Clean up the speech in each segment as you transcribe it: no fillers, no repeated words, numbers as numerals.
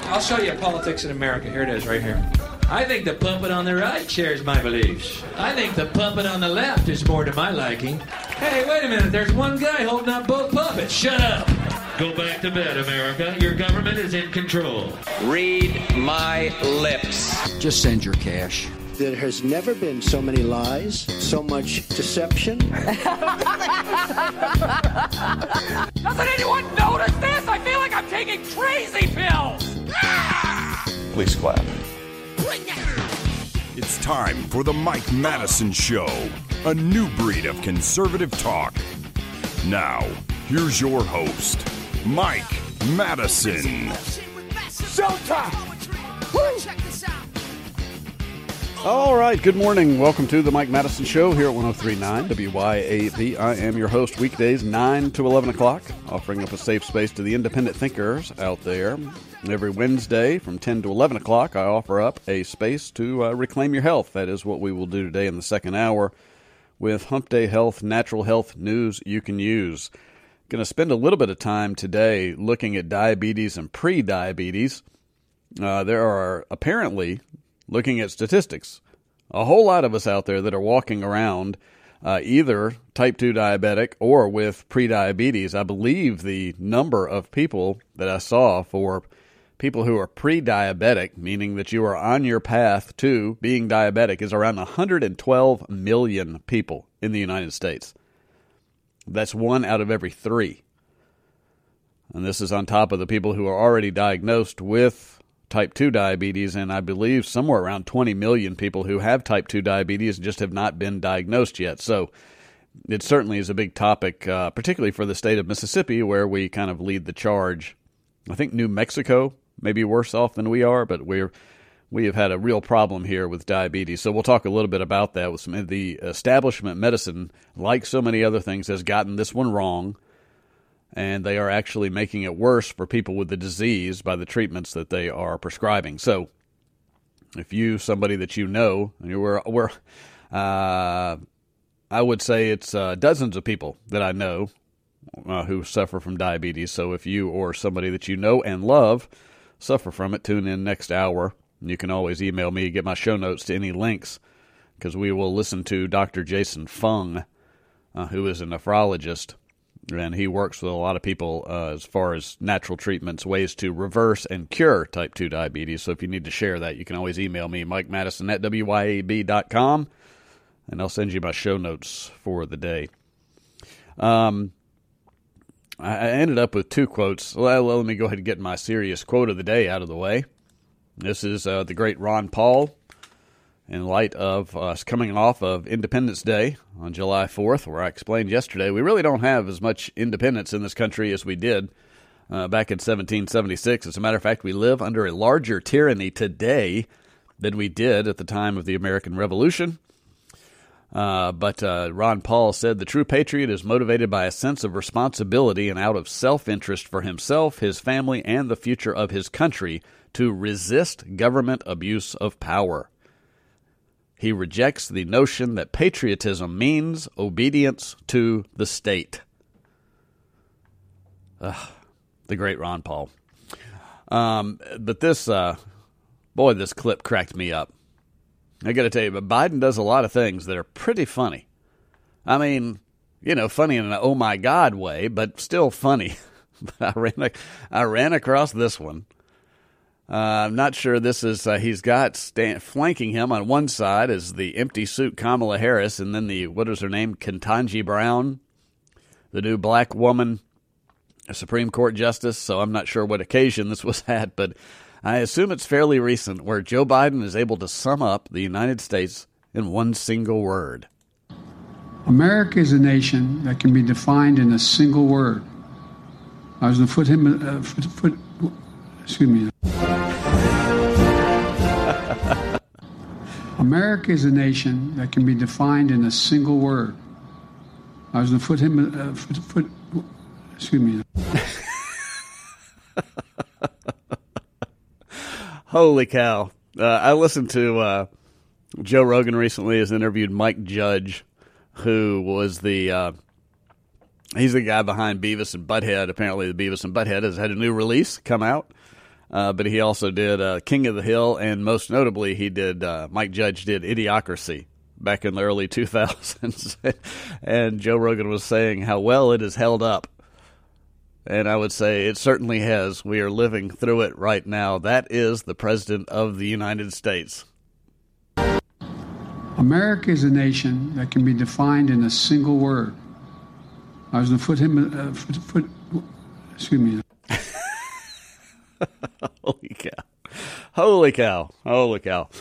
I'll show you politics in America. Here it is, right here. I think the puppet on the right shares my beliefs. I think the puppet on the left is more to my liking. Hey, wait a minute. There's one guy holding up both puppets. Shut up. Go back to bed, America. Your government is in control. Read my lips. Just send your cash. There has never been so many lies, so much deception. Doesn't anyone notice this? I feel like I'm taking crazy pills. Please clap. It's time for the Mike Madison Show, a new breed of conservative talk. Now, here's your host, Mike Madison. Showtime. All right, good morning. Welcome to the Mike Madison Show here at 103.9 WYAB. I am your host weekdays 9 to 11 o'clock, offering up a safe space to the independent thinkers out there. Every Wednesday from 10 to 11 o'clock, I offer up a space to reclaim your health. That is what we will do today in the second hour with Hump Day Health, natural health news you can use. Going to spend a little bit of time today looking at diabetes and pre-diabetes. There are apparently, looking at statistics, a whole lot of us out there that are walking around either type 2 diabetic or with pre-diabetes. I believe the number of people that I saw for people who are pre-diabetic, meaning that you are on your path to being diabetic, is around 112 million people in the United States. That's 1 out of every 3. And this is on top of the people who are already diagnosed with type 2 diabetes, and I believe somewhere around 20 million people who have type 2 diabetes and just have not been diagnosed yet. So it certainly is a big topic, particularly for the state of Mississippi, where we kind of lead the charge. I think New Mexico may be worse off than we are, but we have had a real problem here with diabetes. So we'll talk a little bit about that. With some of the establishment medicine, like so many other things, has gotten this one wrong, and they are actually making it worse for people with the disease by the treatments that they are prescribing. So if you, somebody that you know, I would say it's dozens of people that I know who suffer from diabetes. So if you or somebody that you know and love suffer from it, tune in next hour. You can always email me, get my show notes to any links, because we will listen to Dr. Jason Fung, who is a nephrologist, and he works with a lot of people as far as natural treatments, ways to reverse and cure type 2 diabetes. So if you need to share that, you can always email me, MikeMadison@WYAB.com, and I'll send you my show notes for the day. I ended up with 2 quotes. Well, let me go ahead and get my serious quote of the day out of the way. This is the great Ron Paul, in light of us coming off of Independence Day on July 4th, where I explained yesterday we really don't have as much independence in this country as we did back in 1776. As a matter of fact, we live under a larger tyranny today than we did at the time of the American Revolution. But Ron Paul said, the true patriot is motivated by a sense of responsibility and out of self-interest for himself, his family, and the future of his country to resist government abuse of power. He rejects the notion that patriotism means obedience to the state. The great Ron Paul. But this clip cracked me up. I got to tell you, but Biden does a lot of things that are pretty funny. I mean, funny in an oh my God way, but still funny. I ran across this one. I'm not sure this is, he's got flanking him on one side is the empty suit Kamala Harris, and then what is her name, Ketanji Brown, the new black woman, a Supreme Court justice. So I'm not sure what occasion this was at, but I assume it's fairly recent, where Joe Biden is able to sum up the United States in one single word. America is a nation that can be defined in a single word. I was going to excuse me. America is a nation that can be defined in a single word. I was going to excuse me. Holy cow. I listened to Joe Rogan recently has interviewed Mike Judge, who was he's the guy behind Beavis and Butthead. Apparently the Beavis and Butthead has had a new release come out. But he also did King of the Hill, and most notably, he did Mike Judge did Idiocracy back in the early 2000s. And Joe Rogan was saying how well it has held up. And I would say it certainly has. We are living through it right now. That is the President of the United States. America is a nation that can be defined in a single word. I was going to excuse me. Holy cow. Holy cow. Holy cow.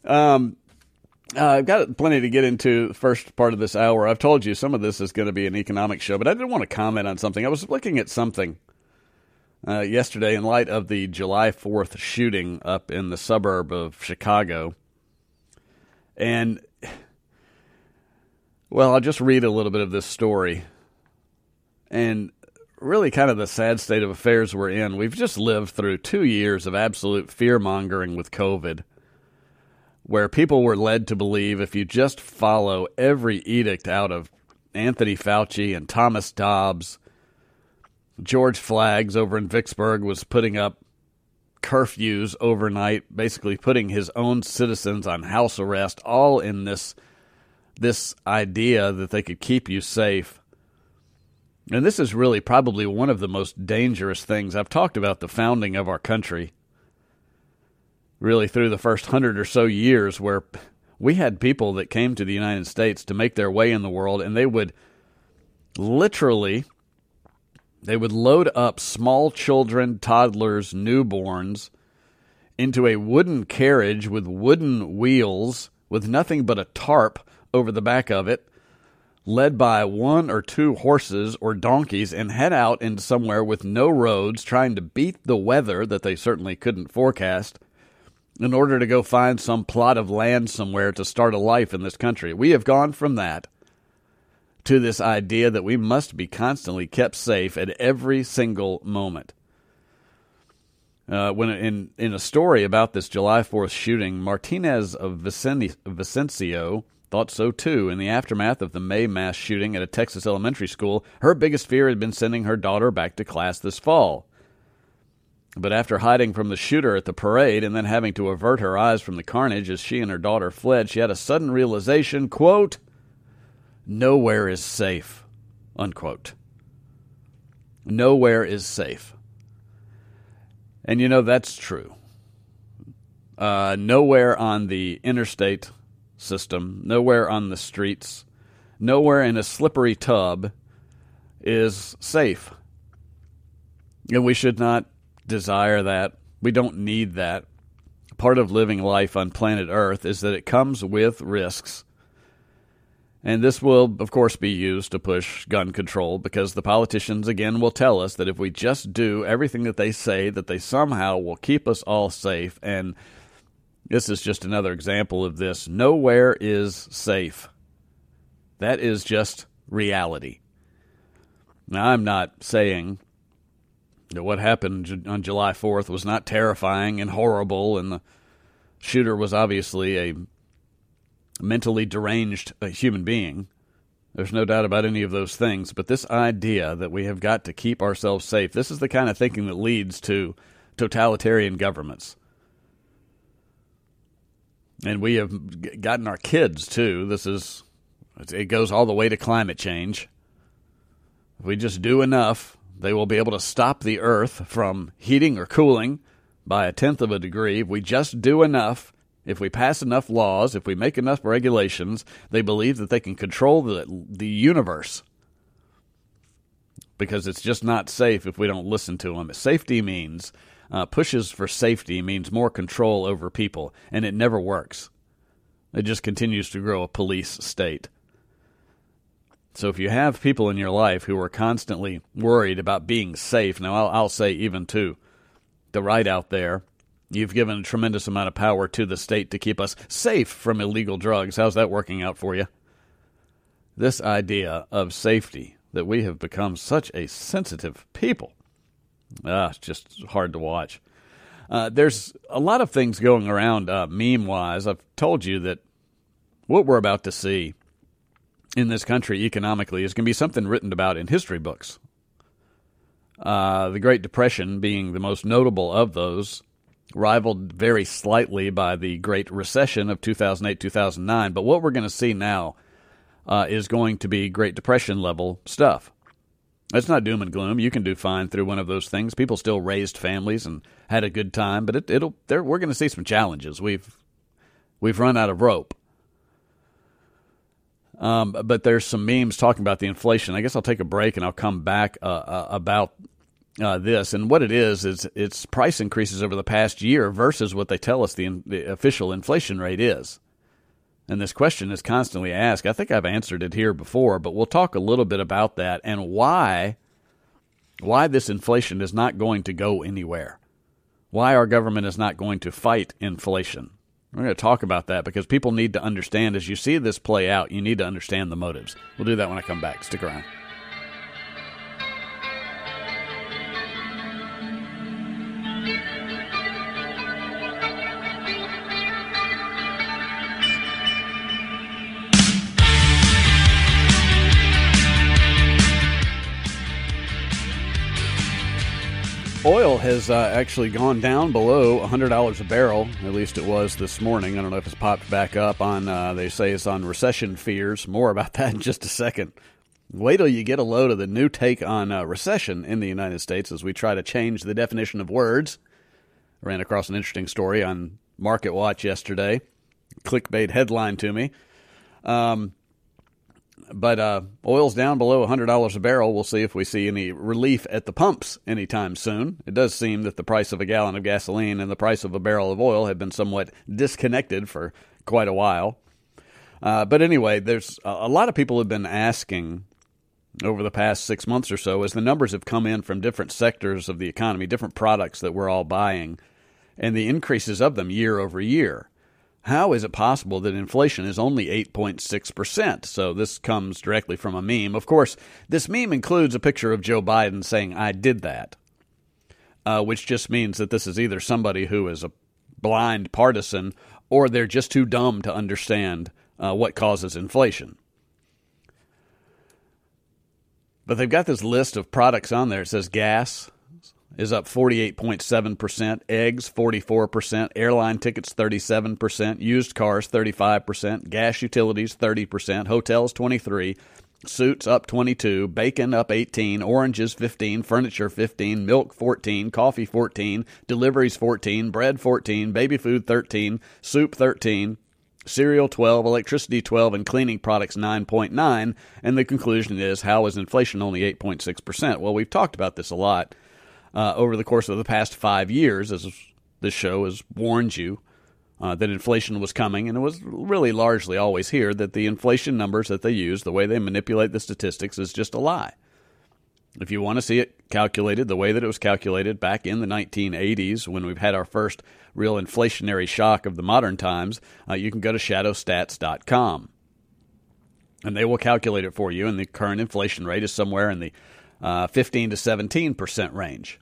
I've got plenty to get into the first part of this hour. I've told you some of this is going to be an economic show, but I did want to comment on something. I was looking at something yesterday in light of the July 4th shooting up in the suburb of Chicago. And, well, I'll just read a little bit of this story. And really kind of the sad state of affairs we're in. We've just lived through 2 years of absolute fear-mongering with COVID, where people were led to believe if you just follow every edict out of Anthony Fauci and Thomas Dobbs, George Flaggs over in Vicksburg was putting up curfews overnight, basically putting his own citizens on house arrest, all in this idea that they could keep you safe. And this is really probably one of the most dangerous things. I've talked about the founding of our country, really through the first 100 or so years, where we had people that came to the United States to make their way in the world, and they would literally, they would load up small children, toddlers, newborns into a wooden carriage with wooden wheels with nothing but a tarp over the back of it, led by 1 or 2 horses or donkeys, and head out into somewhere with no roads, trying to beat the weather that they certainly couldn't forecast in order to go find some plot of land somewhere to start a life in this country. We have gone from that to this idea that we must be constantly kept safe at every single moment. When in a story about this July 4th shooting, Martinez of Vicencio thought so too. In the aftermath of the May mass shooting at a Texas elementary school, her biggest fear had been sending her daughter back to class this fall. But after hiding from the shooter at the parade and then having to avert her eyes from the carnage as she and her daughter fled, she had a sudden realization, quote, "Nowhere is safe," unquote. Nowhere is safe. And you know, that's true. Nowhere on the interstate system, nowhere on the streets, nowhere in a slippery tub is safe. And we should not desire that. We don't need that. Part of living life on planet Earth is that it comes with risks. And this will, of course, be used to push gun control, because the politicians, again, will tell us that if we just do everything that they say, that they somehow will keep us all safe. And this is just another example of this. Nowhere is safe. That is just reality. Now, I'm not saying that what happened on July 4th was not terrifying and horrible, and the shooter was obviously a mentally deranged human being. There's no doubt about any of those things. But this idea that we have got to keep ourselves safe, this is the kind of thinking that leads to totalitarian governments. And we have gotten our kids, too. It goes all the way to climate change. If we just do enough, they will be able to stop the earth from heating or cooling by 1/10 of a degree. If we just do enough, if we pass enough laws, if we make enough regulations, they believe that they can control the universe. Because it's just not safe if we don't listen to them. Safety means, pushes for safety means more control over people, and it never works. It just continues to grow a police state. So if you have people in your life who are constantly worried about being safe, now I'll say even to the right out there, you've given a tremendous amount of power to the state to keep us safe from illegal drugs. How's that working out for you? This idea of safety, that we have become such a sensitive people, it's just hard to watch. There's a lot of things going around meme-wise. I've told you that what we're about to see in this country economically is going to be something written about in history books. the Great Depression being the most notable of those, rivaled very slightly by the Great Recession of 2008-2009. But what we're going to see now is going to be Great Depression-level stuff. It's not doom and gloom. You can do fine through one of those things. People still raised families and had a good time, but we're going to see some challenges. We've run out of rope. But there's some memes talking about the inflation. I guess I'll take a break and I'll come back about this. And what it is it's price increases over the past year versus what they tell us the official inflation rate is. And this question is constantly asked. I think I've answered it here before, but we'll talk a little bit about that and why this inflation is not going to go anywhere. Why our government is not going to fight inflation. We're going to talk about that because people need to understand, as you see this play out, you need to understand the motives. We'll do that when I come back. Stick around. Oil has actually gone down below $100 a barrel. At least it was this morning. I don't know if it's popped back up on, they say it's on recession fears. More about that in just a second. Wait till you get a load of the new take on recession in the United States as we try to change the definition of words. I ran across an interesting story on Market Watch yesterday. Clickbait headline to me. But oil's down below $100 a barrel. We'll see if we see any relief at the pumps anytime soon. It does seem that the price of a gallon of gasoline and the price of a barrel of oil have been somewhat disconnected for quite a while. But anyway, there's a lot of people have been asking over the past 6 months or so as the numbers have come in from different sectors of the economy, different products that we're all buying, and the increases of them year over year. How is it possible that inflation is only 8.6%? So this comes directly from a meme. Of course, this meme includes a picture of Joe Biden saying, "I did that," which just means that this is either somebody who is a blind partisan or they're just too dumb to understand what causes inflation. But they've got this list of products on there. It says gas is up 48.7%, eggs 44%, airline tickets 37%, used cars 35%, gas utilities 30%, hotels 23%, suits up 22%, bacon up 18%, oranges 15%, furniture 15%, milk 14%, coffee 14%, deliveries 14%, bread 14%, baby food 13%, soup 13%, cereal 12%, electricity 12%, and cleaning products 9.9%. And the conclusion is, how is inflation only 8.6%? Well, we've talked about this a lot. Over the course of the past 5 years, as this show has warned you that inflation was coming, and it was really largely always here, that the inflation numbers that they use, the way they manipulate the statistics, is just a lie. If you want to see it calculated the way that it was calculated back in the 1980s, when we've had our first real inflationary shock of the modern times, you can go to shadowstats.com. And they will calculate it for you, and the current inflation rate is somewhere in the 15 to 17% range.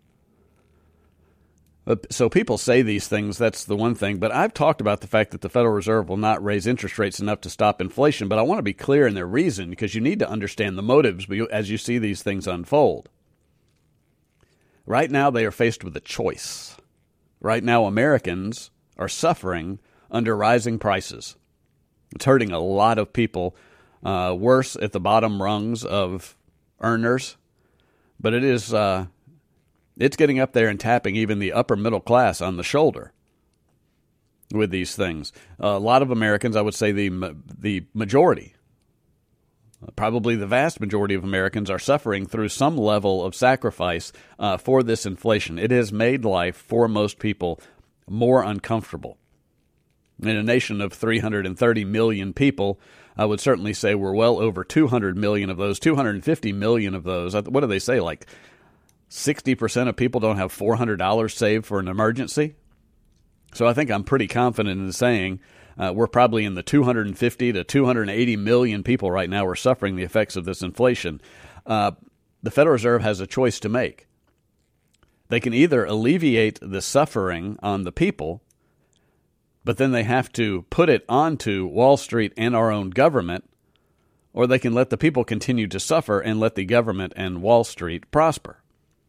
So people say these things, that's the one thing. But I've talked about the fact that the Federal Reserve will not raise interest rates enough to stop inflation. But I want to be clear in their reason, because you need to understand the motives as you see these things unfold. Right now, they are faced with a choice. Right now, Americans are suffering under rising prices. It's hurting a lot of people, worse at the bottom rungs of earners. But it is... it's getting up there and tapping even the upper middle class on the shoulder with these things. A lot of Americans, I would say the majority, probably the vast majority of Americans, are suffering through some level of sacrifice for this inflation. It has made life for most people more uncomfortable. In a nation of 330 million people, I would certainly say we're well over 200 million of those, 250 million of those. What do they say, like 60% of people don't have $400 saved for an emergency? So I think I'm pretty confident in saying we're probably in the 250 to 280 million people right now who are suffering the effects of this inflation. The Federal Reserve has a choice to make. They can either alleviate the suffering on the people, but then they have to put it onto Wall Street and our own government, or they can let the people continue to suffer and let the government and Wall Street prosper.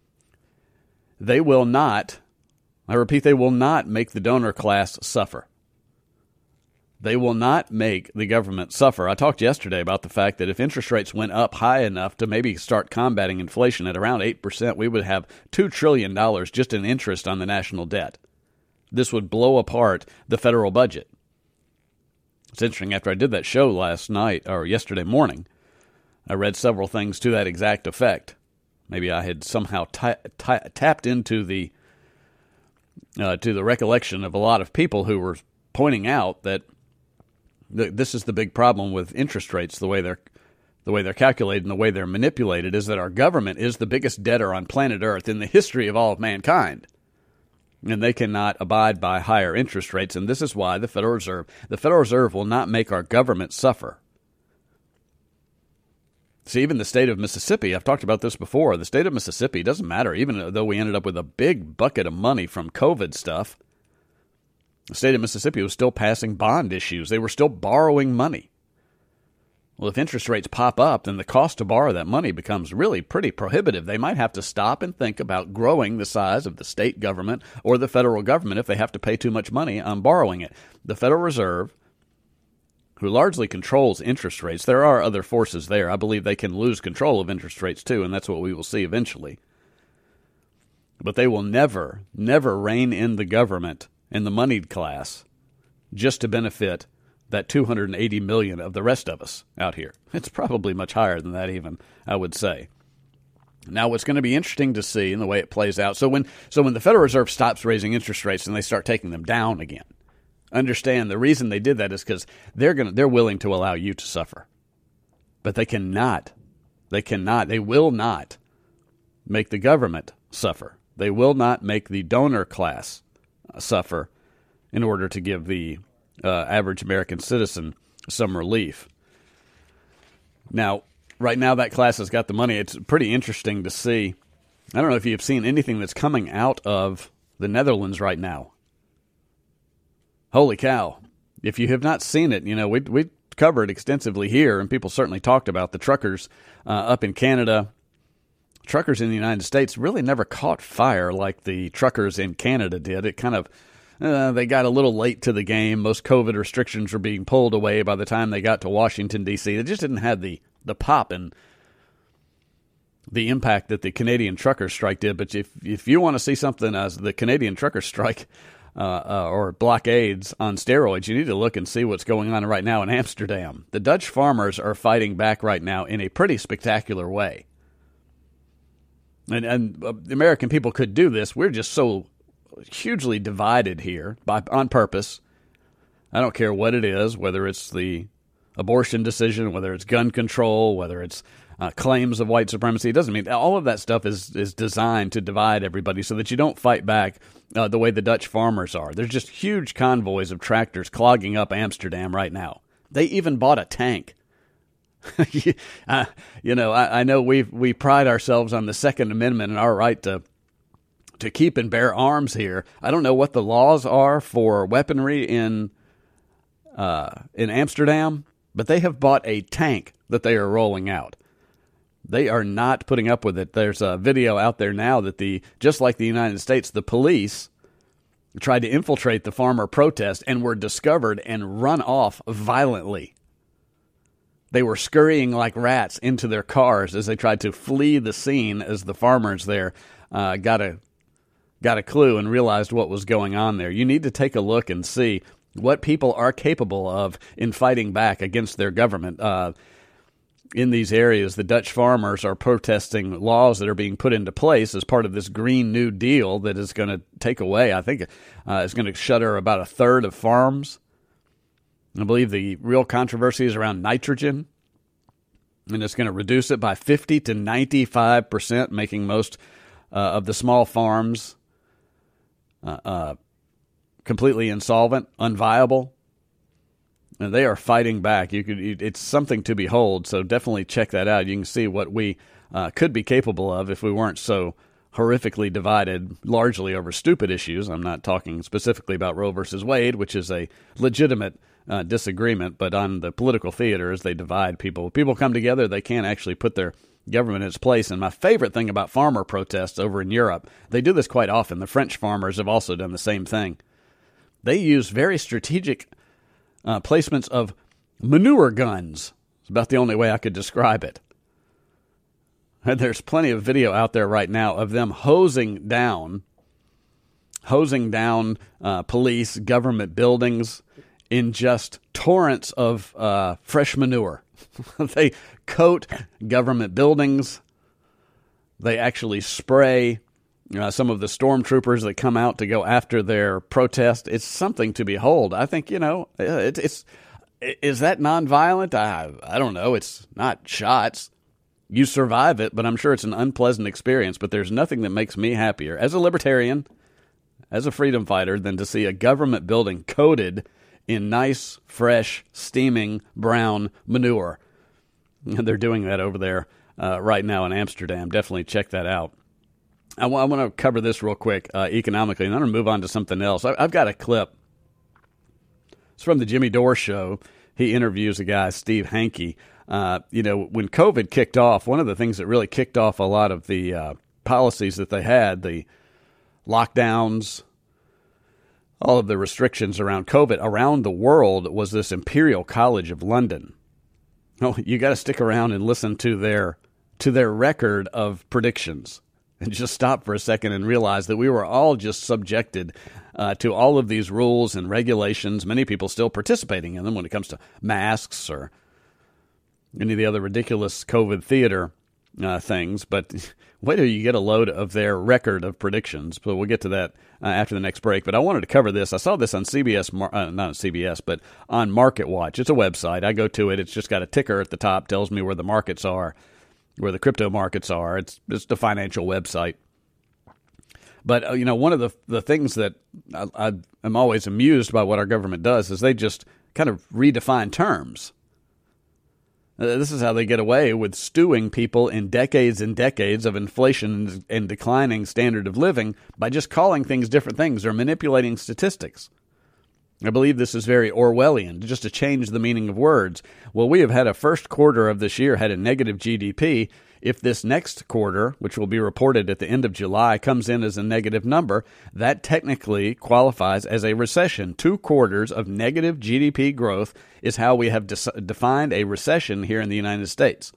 they will not, I repeat, they will not make the donor class suffer. They will not make the government suffer. I talked yesterday about the fact that if interest rates went up high enough to maybe start combating inflation at around 8%, we would have $2 trillion just in interest on the national debt. This would blow apart the federal budget. It's interesting, after I did that show last night, or yesterday morning, I read several things to that exact effect. Maybe I had somehow tapped into the to the recollection of a lot of people who were pointing out that this is the big problem with interest rates, the way they're calculated and the way they're manipulated, is that our government is the biggest debtor on planet Earth in the history of all of mankind. And they cannot abide by higher interest rates, and this is why the Federal Reserve will not make our government suffer. See, even the state of Mississippi, I've talked about this before, the state of Mississippi doesn't matter, even though we ended up with a big bucket of money from COVID stuff. The state of Mississippi was still passing bond issues. They were still borrowing money. Well, if interest rates pop up, then the cost to borrow that money becomes really pretty prohibitive. They might have to stop and think about growing the size of the state government or the federal government if they have to pay too much money on borrowing it. The Federal Reserve, who largely controls interest rates, there are other forces there. I believe they can lose control of interest rates too, and that's what we will see eventually. But they will never rein in the government and the moneyed class just to benefit that 280 million of the rest of us out here. It's probably much higher than that even, I would say. Now, what's going to be interesting to see in the way it plays out, so when the Federal Reserve stops raising interest rates and they start taking them down again, understand the reason they did that is because they're willing to allow you to suffer. But they will not make the government suffer. They will not make the donor class suffer in order to give the average American citizen some relief. Now, right now that class has got the money. It's pretty interesting to see. I don't know if you've seen anything that's coming out of the Netherlands right now. Holy cow. If you have not seen it, we covered extensively here, and people certainly talked about the truckers up in Canada. Truckers in the United States really never caught fire like the truckers in Canada did. It kind of, they got a little late to the game. Most COVID restrictions were being pulled away by the time they got to Washington, D.C. They just didn't have the pop and the impact that the Canadian truckers strike did. But if you want to see something as the Canadian trucker strike or blockades on steroids, you need to look and see what's going on right now in Amsterdam. The Dutch farmers are fighting back right now in a pretty spectacular way. And the American people could do this. We're just so hugely divided here on purpose. I don't care what it is, whether it's the abortion decision, whether it's gun control, whether it's claims of white supremacy. It doesn't mean all of that stuff is designed to divide everybody so that you don't fight back the way the Dutch farmers are. There's just huge convoys of tractors clogging up Amsterdam right now. They even bought a tank. I know we pride ourselves on the Second Amendment and our right to keep and bear arms here. I don't know what the laws are for weaponry in Amsterdam, but they have bought a tank that they are rolling out. They are not putting up with it. There's a video out there now that just like the United States, the police tried to infiltrate the farmer protest and were discovered and run off violently. They were scurrying like rats into their cars as they tried to flee the scene as the farmers there got a clue and realized what was going on there. You need to take a look and see what people are capable of in fighting back against their government. In these areas, the Dutch farmers are protesting laws that are being put into place as part of this Green New Deal that is going to take away, I think, it's going to shutter about a third of farms. I believe the real controversy is around nitrogen, and it's going to reduce it by 50 to 95%, making most of the small farms completely insolvent, unviable. And they are fighting back. It's something to behold, so definitely check that out. You can see what we could be capable of if we weren't so horrifically divided, largely over stupid issues. I'm not talking specifically about Roe versus Wade, which is a legitimate disagreement, but on the political theater, as they divide people come together, they can't actually put their government in its place. And my favorite thing about farmer protests over in Europe, they do this quite often. The French farmers have also done the same thing. They use very strategic placements of manure guns. It's about the only way I could describe it. And there's plenty of video out there right now of them hosing down police, government buildings in just torrents of fresh manure. They coat government buildings. They actually spray some of the stormtroopers that come out to go after their protest. It's something to behold. I think, is that nonviolent? I don't know. It's not shots. You survive it, but I'm sure it's an unpleasant experience. But there's nothing that makes me happier as a libertarian, as a freedom fighter, than to see a government building coated in nice, fresh, steaming brown manure. And they're doing that over there right now in Amsterdam. Definitely check that out. I want to cover this real quick economically, and then I'm going to move on to something else. I've got a clip. It's from the Jimmy Dore show. He interviews a guy, Steve Hanke. When COVID kicked off, one of the things that really kicked off a lot of the policies that they had, the lockdowns, all of the restrictions around COVID around the world, was this Imperial College of London. Oh, you got to stick around and listen to their record of predictions, and just stop for a second and realize that we were all just subjected to all of these rules and regulations. Many people still participating in them when it comes to masks or any of the other ridiculous COVID theater things. But wait till you get a load of their record of predictions. But we'll get to that after the next break. But I wanted to cover this. I saw this on CBS, not on CBS, but on Market Watch. It's a website. I go to it. It's just got a ticker at the top, tells me where the markets are, where the crypto markets are. It's the financial website. But, one of the things that I'm always amused by what our government does is they just kind of redefine terms. This is how they get away with stewing people in decades and decades of inflation and declining standard of living by just calling things different things or manipulating statistics. I believe this is very Orwellian, just to change the meaning of words. Well, we have had a first quarter of this year had a negative GDP. If this next quarter, which will be reported at the end of July, comes in as a negative number, that technically qualifies as a recession. 2 quarters of negative GDP growth is how we have defined a recession here in the United States.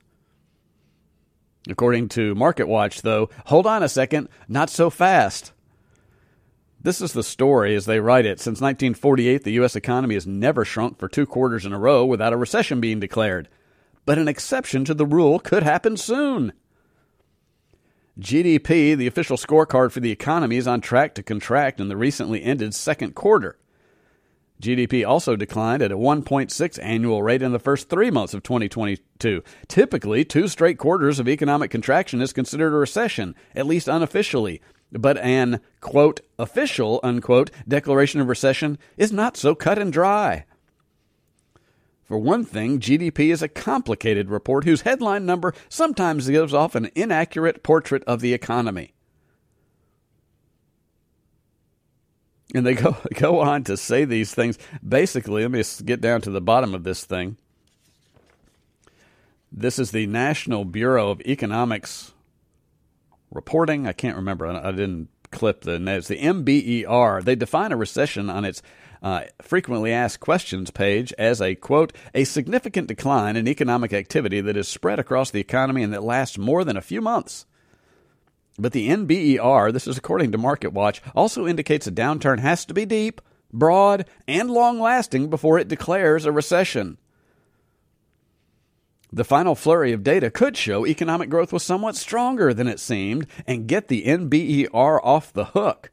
According to Market Watch, though, hold on a second, not so fast. This is the story as they write it. Since 1948, the U.S. economy has never shrunk for 2 quarters in a row without a recession being declared. But an exception to the rule could happen soon. GDP, the official scorecard for the economy, is on track to contract in the recently ended second quarter. GDP also declined at a 1.6 annual rate in the first 3 months of 2022. Typically, 2 straight quarters of economic contraction is considered a recession, at least unofficially. But an, quote, official, unquote, declaration of recession is not so cut and dry. For one thing, GDP is a complicated report whose headline number sometimes gives off an inaccurate portrait of the economy. And they go on to say these things. Basically, let me get down to the bottom of this thing. This is the National Bureau of Economics reporting. I can't remember. I didn't clip the notes. The MBER. They define a recession on its frequently asked questions page as a, quote, a significant decline in economic activity that is spread across the economy and that lasts more than a few months. But the NBER, this is according to Market Watch, also indicates a downturn has to be deep, broad, and long-lasting before it declares a recession. The final flurry of data could show economic growth was somewhat stronger than it seemed and get the NBER off the hook.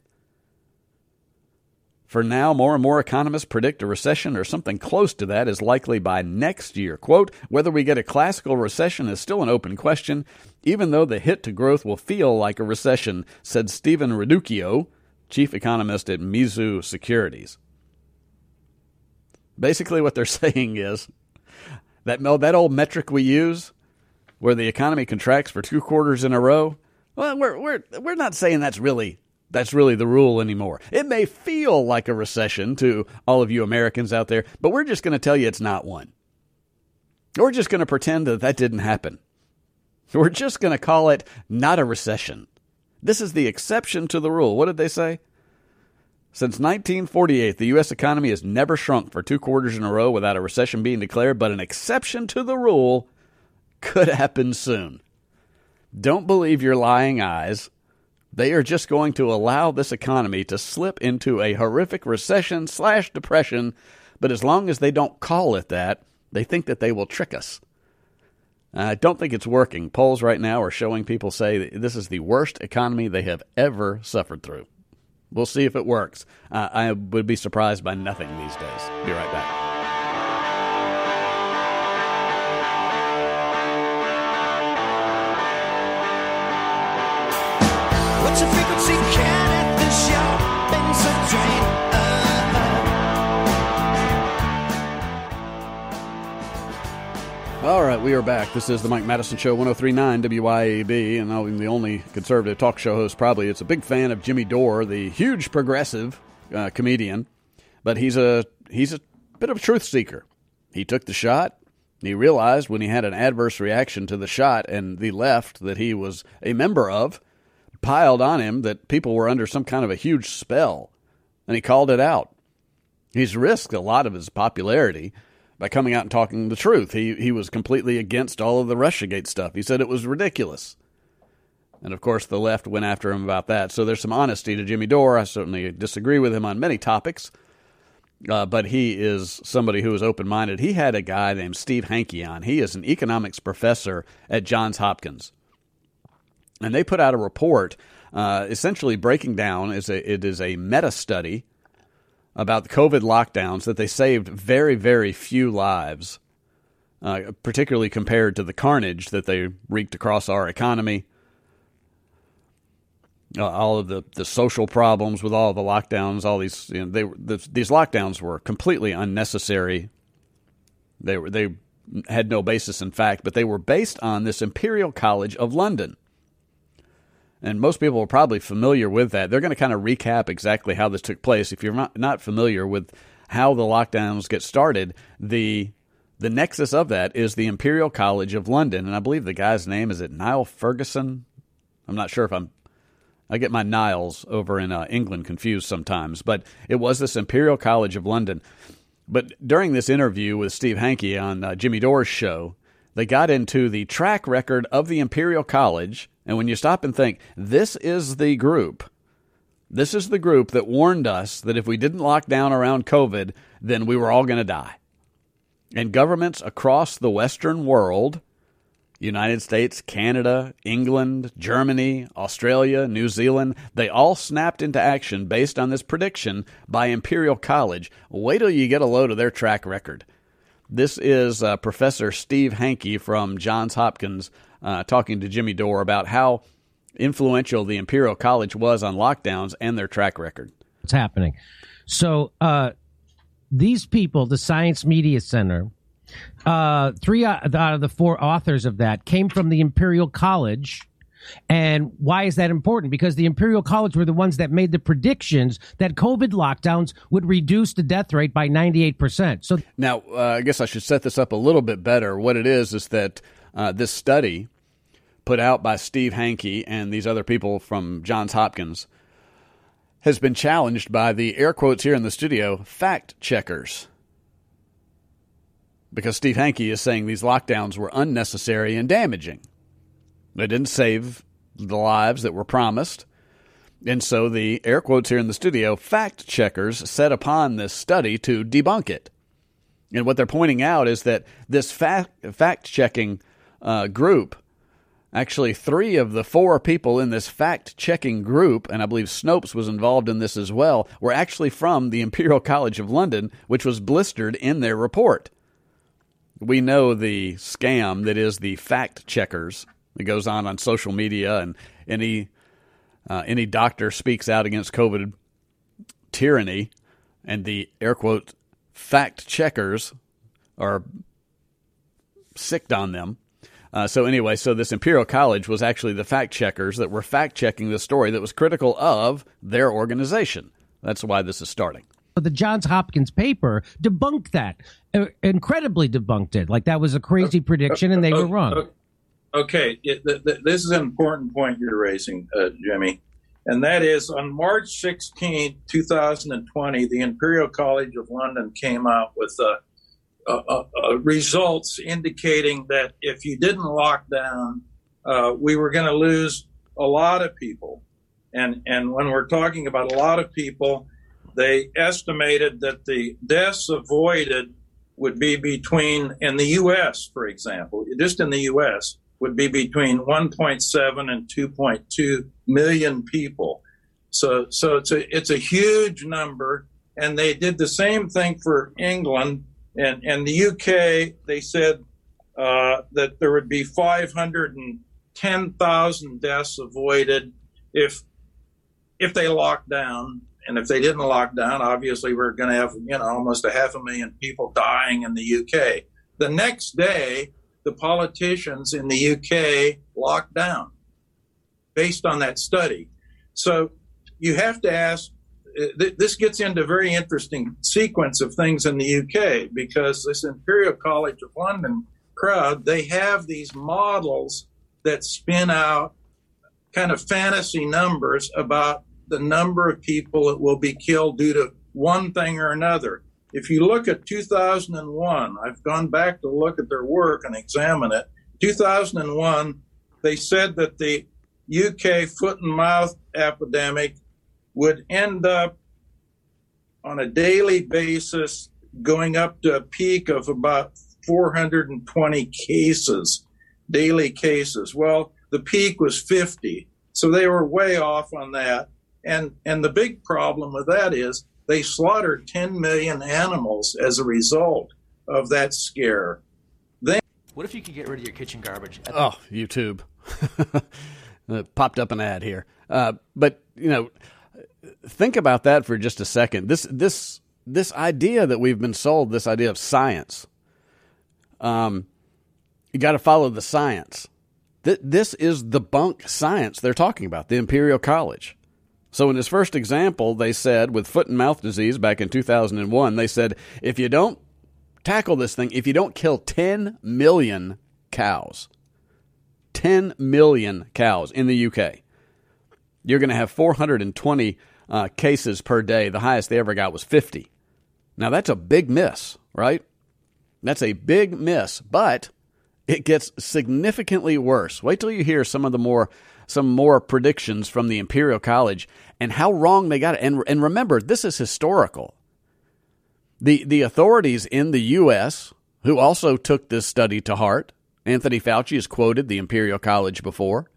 For now, more and more economists predict a recession or something close to that is likely by next year. Quote, whether we get a classical recession is still an open question, even though the hit to growth will feel like a recession, said Stephen Reduccio, chief economist at Mizu Securities. Basically what they're saying is that old metric we use where the economy contracts for 2 quarters in a row, well, we're not saying that's really the rule anymore. It may feel like a recession to all of you Americans out there, but we're just going to tell you it's not one. We're just going to pretend that didn't happen. We're just going to call it not a recession. This is the exception to the rule. What did they say? Since 1948, the U.S. economy has never shrunk for 2 quarters in a row without a recession being declared, but an exception to the rule could happen soon. Don't believe your lying eyes. They are just going to allow this economy to slip into a horrific recession/depression, but as long as they don't call it that, they think that they will trick us. I don't think it's working. Polls right now are showing people say that this is the worst economy they have ever suffered through. We'll see if it works. I would be surprised by nothing these days. Be right back. What's the frequency? Can at the shop and so drain. All right, we are back. This is the Mike Madison Show, 103.9 WYAB, and I'm the only conservative talk show host probably. It's a big fan of Jimmy Dore, the huge progressive comedian, but he's a bit of a truth seeker. He took the shot. He realized when he had an adverse reaction to the shot and the left that he was a member of piled on him that people were under some kind of a huge spell, and he called it out. He's risked a lot of his popularity by coming out and talking the truth. He was completely against all of the Russiagate stuff. He said it was ridiculous. And, of course, the left went after him about that. So there's some honesty to Jimmy Dore. I certainly disagree with him on many topics, but he is somebody who is open-minded. He had a guy named Steve Hanke on. He is an economics professor at Johns Hopkins. And they put out a report essentially breaking down, it is a meta-study about the COVID lockdowns, that they saved very, very few lives, particularly compared to the carnage that they wreaked across our economy. All of the social problems with all of the lockdowns, all these, these lockdowns were completely unnecessary. They had no basis in fact, but they were based on this Imperial College of London. And most people are probably familiar with that. They're going to kind of recap exactly how this took place. If you're not familiar with how the lockdowns get started, the nexus of that is the Imperial College of London. And I believe the guy's name, is it Niall Ferguson? I'm not sure if I get my Niles over in England confused sometimes. But it was this Imperial College of London. But during this interview with Steve Hanke on Jimmy Dore's show, they got into the track record of the Imperial College. And when you stop and think, this is the group that warned us that if we didn't lock down around COVID, then we were all going to die. And governments across the Western world, United States, Canada, England, Germany, Australia, New Zealand, they all snapped into action based on this prediction by Imperial College. Wait till you get a load of their track record. This is Professor Steve Hanke from Johns Hopkins talking to Jimmy Dore about how influential the Imperial College was on lockdowns and their track record. What's happening? So these people, the Science Media Center, 3 out of the 4 authors of that came from the Imperial College. And why is that important? Because the Imperial College were the ones that made the predictions that COVID lockdowns would reduce the death rate by 98%. So now, I guess I should set this up a little bit better. What it is that this study put out by Steve Hanke and these other people from Johns Hopkins has been challenged by the, air quotes here in the studio, fact checkers. Because Steve Hanke is saying these lockdowns were unnecessary and damaging. They didn't save the lives that were promised. And so the, air quotes here in the studio, fact checkers set upon this study to debunk it. And what they're pointing out is that this fact-checking group, actually 3 of the 4 people in this fact-checking group, and I believe Snopes was involved in this as well, were actually from the Imperial College of London, which was blistered in their report. We know the scam that is the fact-checkers. It goes on social media, and any doctor speaks out against COVID tyranny, and the, air quote, fact checkers are sicked on them. So this Imperial College was actually the fact checkers that were fact checking the story that was critical of their organization. That's why this is starting. The Johns Hopkins paper debunked that, incredibly debunked it. Like that was a crazy prediction, and they were wrong. Okay, this is an important point you're raising, Jimmy, and that is on March 16, 2020, the Imperial College of London came out with results indicating that if you didn't lock down, we were going to lose a lot of people. And when we're talking about a lot of people, they estimated that the deaths avoided would be between, in the U.S., for example, just in the U.S., would be between 1.7 and 2.2 million people. So it's a huge number. And they did the same thing for England. And the UK, they said that there would be 510,000 deaths avoided if they locked down. And if they didn't lock down, obviously we're going to have, almost 500,000 people dying in the UK. The next day, the politicians in the UK locked down based on that study. So you have to ask, this gets into a very interesting sequence of things in the UK, because this Imperial College of London crowd, they have these models that spin out kind of fantasy numbers about the number of people that will be killed due to one thing or another. If you look at 2001, I've gone back to look at their work and examine it. 2001, they said that the UK foot and mouth epidemic would end up on a daily basis going up to a peak of about 420 cases, daily cases. Well, the peak was 50, so they were way off on that. And the big problem with that is they slaughtered 10 million animals as a result of that scare. What if you could get rid of your kitchen garbage? YouTube. Popped up an ad here. But, think about that for just a second. This idea that we've been sold, this idea of science, you got to follow the science. This is the bunk science they're talking about, the Imperial College. So in his first example, they said, with foot and mouth disease back in 2001, they said, if you don't tackle this thing, if you don't kill 10 million cows, 10 million cows in the UK, you're going to have 420 cases per day. The highest they ever got was 50. Now, that's a big miss, right? That's a big miss, but it gets significantly worse. Wait till you hear some more predictions from the Imperial College and how wrong they got it. And remember, this is historical. The authorities in the U.S., who also took this study to heart, Anthony Fauci has quoted the Imperial College before,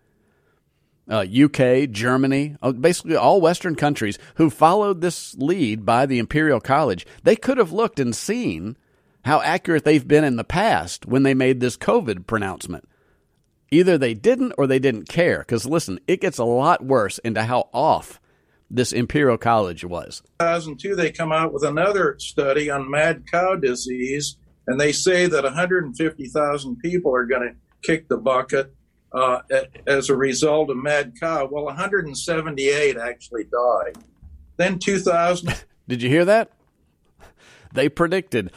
UK, Germany, basically all Western countries who followed this lead by the Imperial College, they could have looked and seen how accurate they've been in the past when they made this COVID pronouncement. Either they didn't or they didn't care. Because listen, it gets a lot worse into how off this Imperial College was. 2002, they come out with another study on mad cow disease, and they say that 150,000 people are going to kick the bucket as a result of mad cow. Well, 178 actually died. Then 2000. Did you hear that? They predicted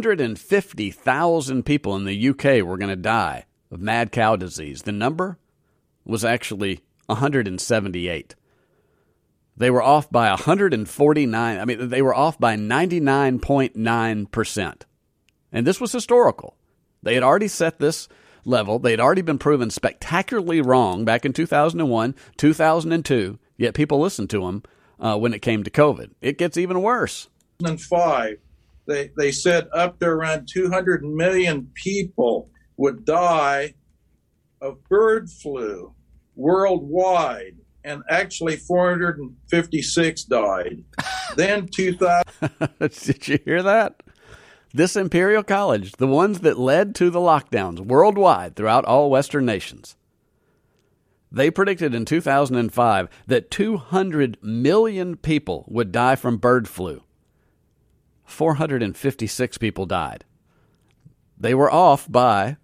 150,000 people in the UK were going to die of mad cow disease. The number was actually 178. They were off by 149. I mean, they were off by 99.9%. And this was historical. They had already set this level. They had already been proven spectacularly wrong back in 2001, 2002, yet people listened to them when it came to COVID. It gets even worse. 2005, they said up to around 200 million people would die of bird flu worldwide, and actually 456 died. Then 2000. Did you hear that? This Imperial College, the ones that led to the lockdowns worldwide throughout all Western nations, they predicted in 2005 that 200 million people would die from bird flu. 456 people died. They were off by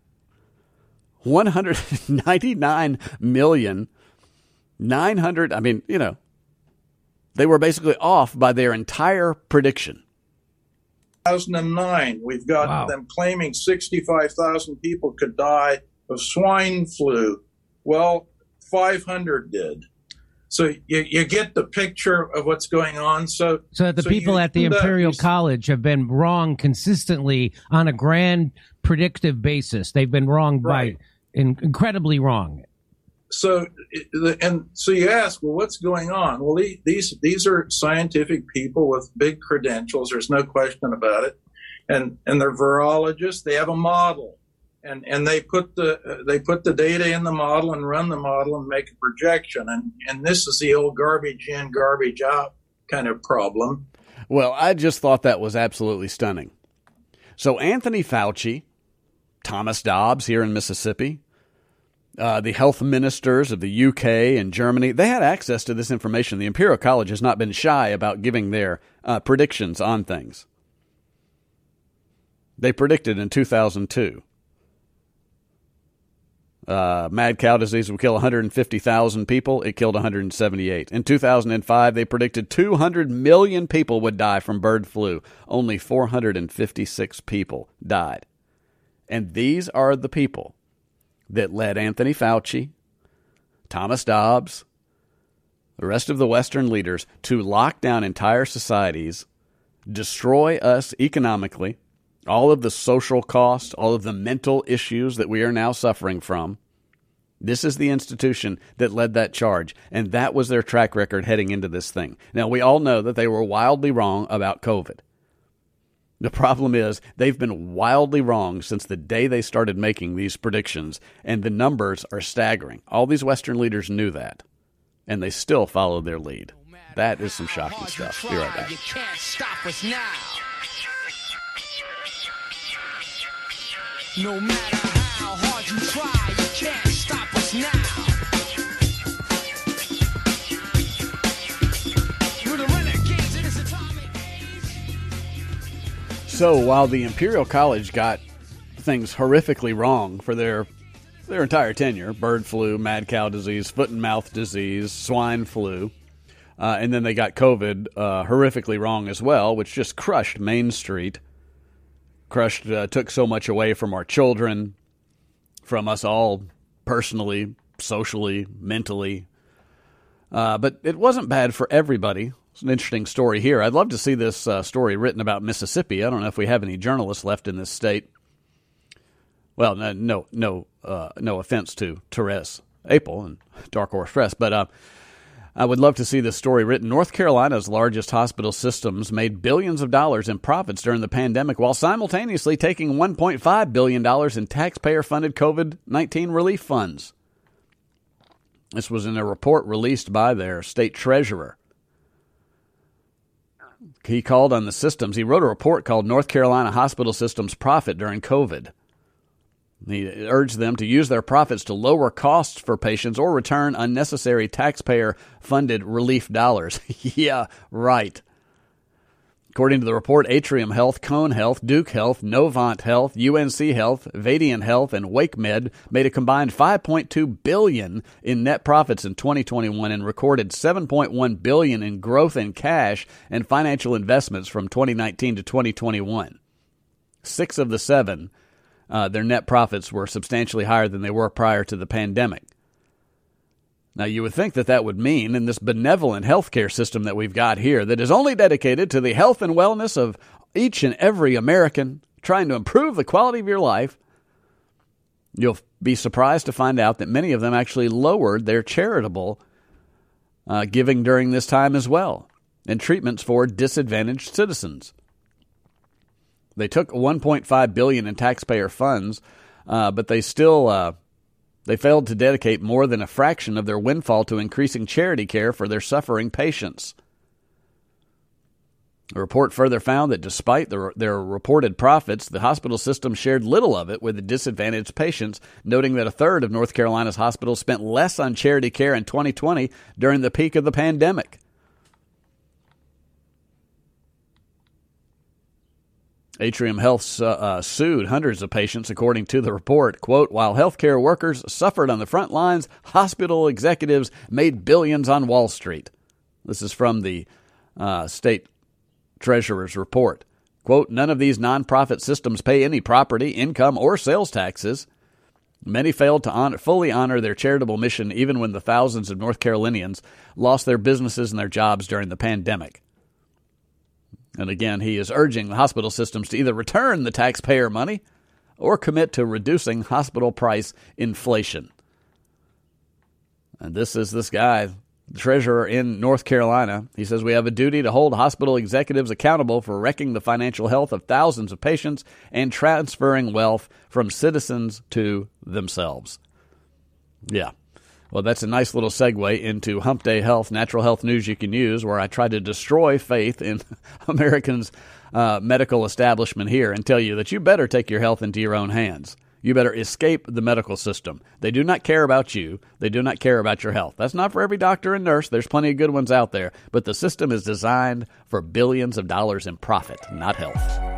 199,900,000. I mean, they were basically off by their entire prediction. 2009, we've got them claiming 65,000 people could die of swine flu. Well, 500 did. So you get the picture of what's going on. So the people at the Imperial College have been wrong consistently on a grand predictive basis. They've been wrong by incredibly wrong. So you ask, well, what's going on? Well, these are scientific people with big credentials. There's no question about it, and they're virologists. They have a model, and they put the data in the model and run the model and make a projection. And this is the old garbage in, garbage out kind of problem. Well, I just thought that was absolutely stunning. So Anthony Fauci, Thomas Dobbs here in Mississippi, the health ministers of the UK and Germany, they had access to this information. The Imperial College has not been shy about giving their predictions on things. They predicted in 2002 mad cow disease would kill 150,000 people. It killed 178. In 2005, they predicted 200 million people would die from bird flu. Only 456 people died. And these are the people that led Anthony Fauci, Thomas Dobbs, the rest of the Western leaders to lock down entire societies, destroy us economically, all of the social costs, all of the mental issues that we are now suffering from. This is the institution that led that charge, and that was their track record heading into this thing. Now, we all know that they were wildly wrong about COVID. The problem is they've been wildly wrong since the day they started making these predictions, and the numbers are staggering. All these Western leaders knew that, and they still followed their lead. That is some shocking stuff. Be right back. You can't stop us now. No matter how hard you try, you can't stop us now. We're the renegades in this atomic age. So while the Imperial College got things horrifically wrong for their entire tenure, bird flu, mad cow disease, foot and mouth disease, swine flu, and then they got COVID horrifically wrong as well, which just crushed Main Street. Took so much away from our children, from us all personally, socially, mentally. But it wasn't bad for everybody. It's an interesting story here. I'd love to see this story written about Mississippi. I don't know if we have any journalists left in this state. Well, no offense to Therese Apel and Dark Horse Press, but I would love to see this story written. North Carolina's largest hospital systems made billions of dollars in profits during the pandemic while simultaneously taking $1.5 billion in taxpayer-funded COVID-19 relief funds. This was in a report released by their state treasurer. He called on the systems. He wrote a report called North Carolina Hospital Systems Profit During COVID. He urged them to use their profits to lower costs for patients or return unnecessary taxpayer-funded relief dollars. Yeah, right. According to the report, Atrium Health, Cone Health, Duke Health, Novant Health, UNC Health, Vadian Health, and WakeMed made a combined $5.2 billion in net profits in 2021 and recorded $7.1 billion in growth in cash and financial investments from 2019 to 2021. 6 of the 7 their net profits were substantially higher than they were prior to the pandemic. Now, you would think that would mean in this benevolent healthcare system that we've got here that is only dedicated to the health and wellness of each and every American, trying to improve the quality of your life, you'll be surprised to find out that many of them actually lowered their charitable giving during this time as well, and treatments for disadvantaged citizens. They took $1.5 billion in taxpayer funds, but they still they failed to dedicate more than a fraction of their windfall to increasing charity care for their suffering patients. The report further found that despite their reported profits, the hospital system shared little of it with the disadvantaged patients, noting that a third of North Carolina's hospitals spent less on charity care in 2020 during the peak of the pandemic. Atrium Health sued hundreds of patients, according to the report. Quote, while healthcare workers suffered on the front lines, hospital executives made billions on Wall Street. This is from the state treasurer's report. Quote, none of these nonprofit systems pay any property, income, or sales taxes. Many failed to fully honor their charitable mission even when the thousands of North Carolinians lost their businesses and their jobs during the pandemic. And again, he is urging the hospital systems to either return the taxpayer money or commit to reducing hospital price inflation. And this is this guy, the treasurer in North Carolina. He says, we have a duty to hold hospital executives accountable for wrecking the financial health of thousands of patients and transferring wealth from citizens to themselves. Yeah. Well, that's a nice little segue into Hump Day Health, natural health news you can use, where I try to destroy faith in Americans' medical establishment here and tell you that you better take your health into your own hands. You better escape the medical system. They do not care about you. They do not care about your health. That's not for every doctor and nurse. There's plenty of good ones out there. But the system is designed for billions of dollars in profit, not health.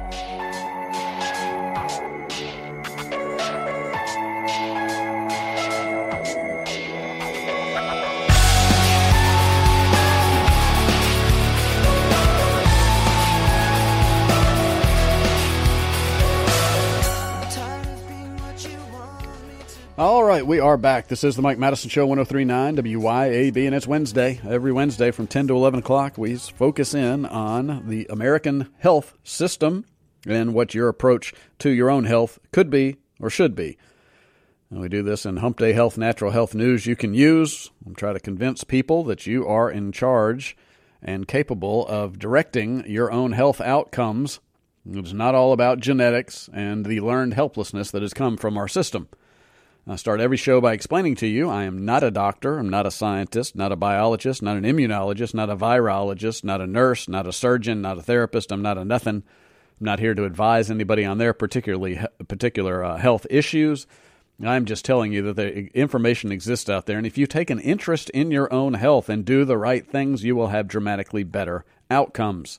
All right, we are back. This is the Mike Madison Show, 103.9 WYAB, and it's Wednesday. Every Wednesday from 10 to 11 o'clock, we focus in on the American health system and what your approach to your own health could be or should be. And we do this in Hump Day Health, natural health news you can use. I'm trying to convince people that you are in charge and capable of directing your own health outcomes. It's not all about genetics and the learned helplessness that has come from our system. I start every show by explaining to you I am not a doctor, I'm not a scientist, not a biologist, not an immunologist, not a virologist, not a nurse, not a surgeon, not a therapist. I'm not a nothing. I'm not here to advise anybody on their particular health issues. I'm just telling you that the information exists out there, and if you take an interest in your own health and do the right things, you will have dramatically better outcomes.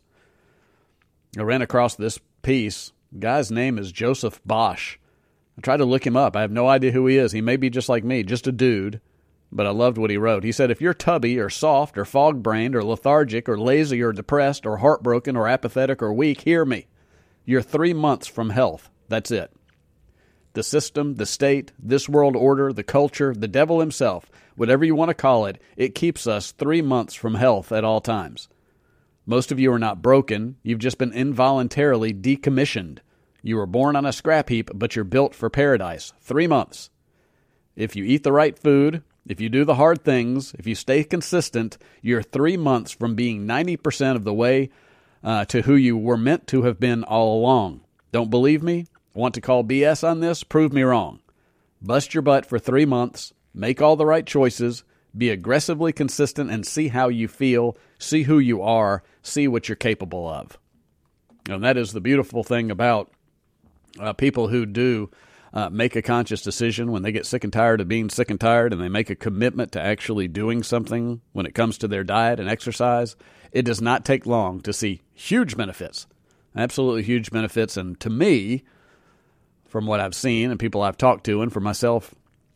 I ran across this piece. The guy's name is Joseph Bosch. I tried to look him up. I have no idea who he is. He may be just like me, just a dude, but I loved what he wrote. He said, if you're tubby or soft or fog-brained or lethargic or lazy or depressed or heartbroken or apathetic or weak, hear me. You're 3 months from health. That's it. The system, the state, this world order, the culture, the devil himself, whatever you want to call it, it keeps us 3 months from health at all times. Most of you are not broken. You've just been involuntarily decommissioned. You were born on a scrap heap, but you're built for paradise. 3 months. If you eat the right food, if you do the hard things, if you stay consistent, you're 3 months from being 90% of the way to who you were meant to have been all along. Don't believe me? Want to call BS on this? Prove me wrong. Bust your butt for 3 months, make all the right choices, be aggressively consistent, and see how you feel, see who you are, see what you're capable of. And that is the beautiful thing about people who do make a conscious decision when they get sick and tired of being sick and tired, and they make a commitment to actually doing something when it comes to their diet and exercise. It does not take long to see huge benefits, absolutely huge benefits. And to me, from what I've seen and people I've talked to, and for myself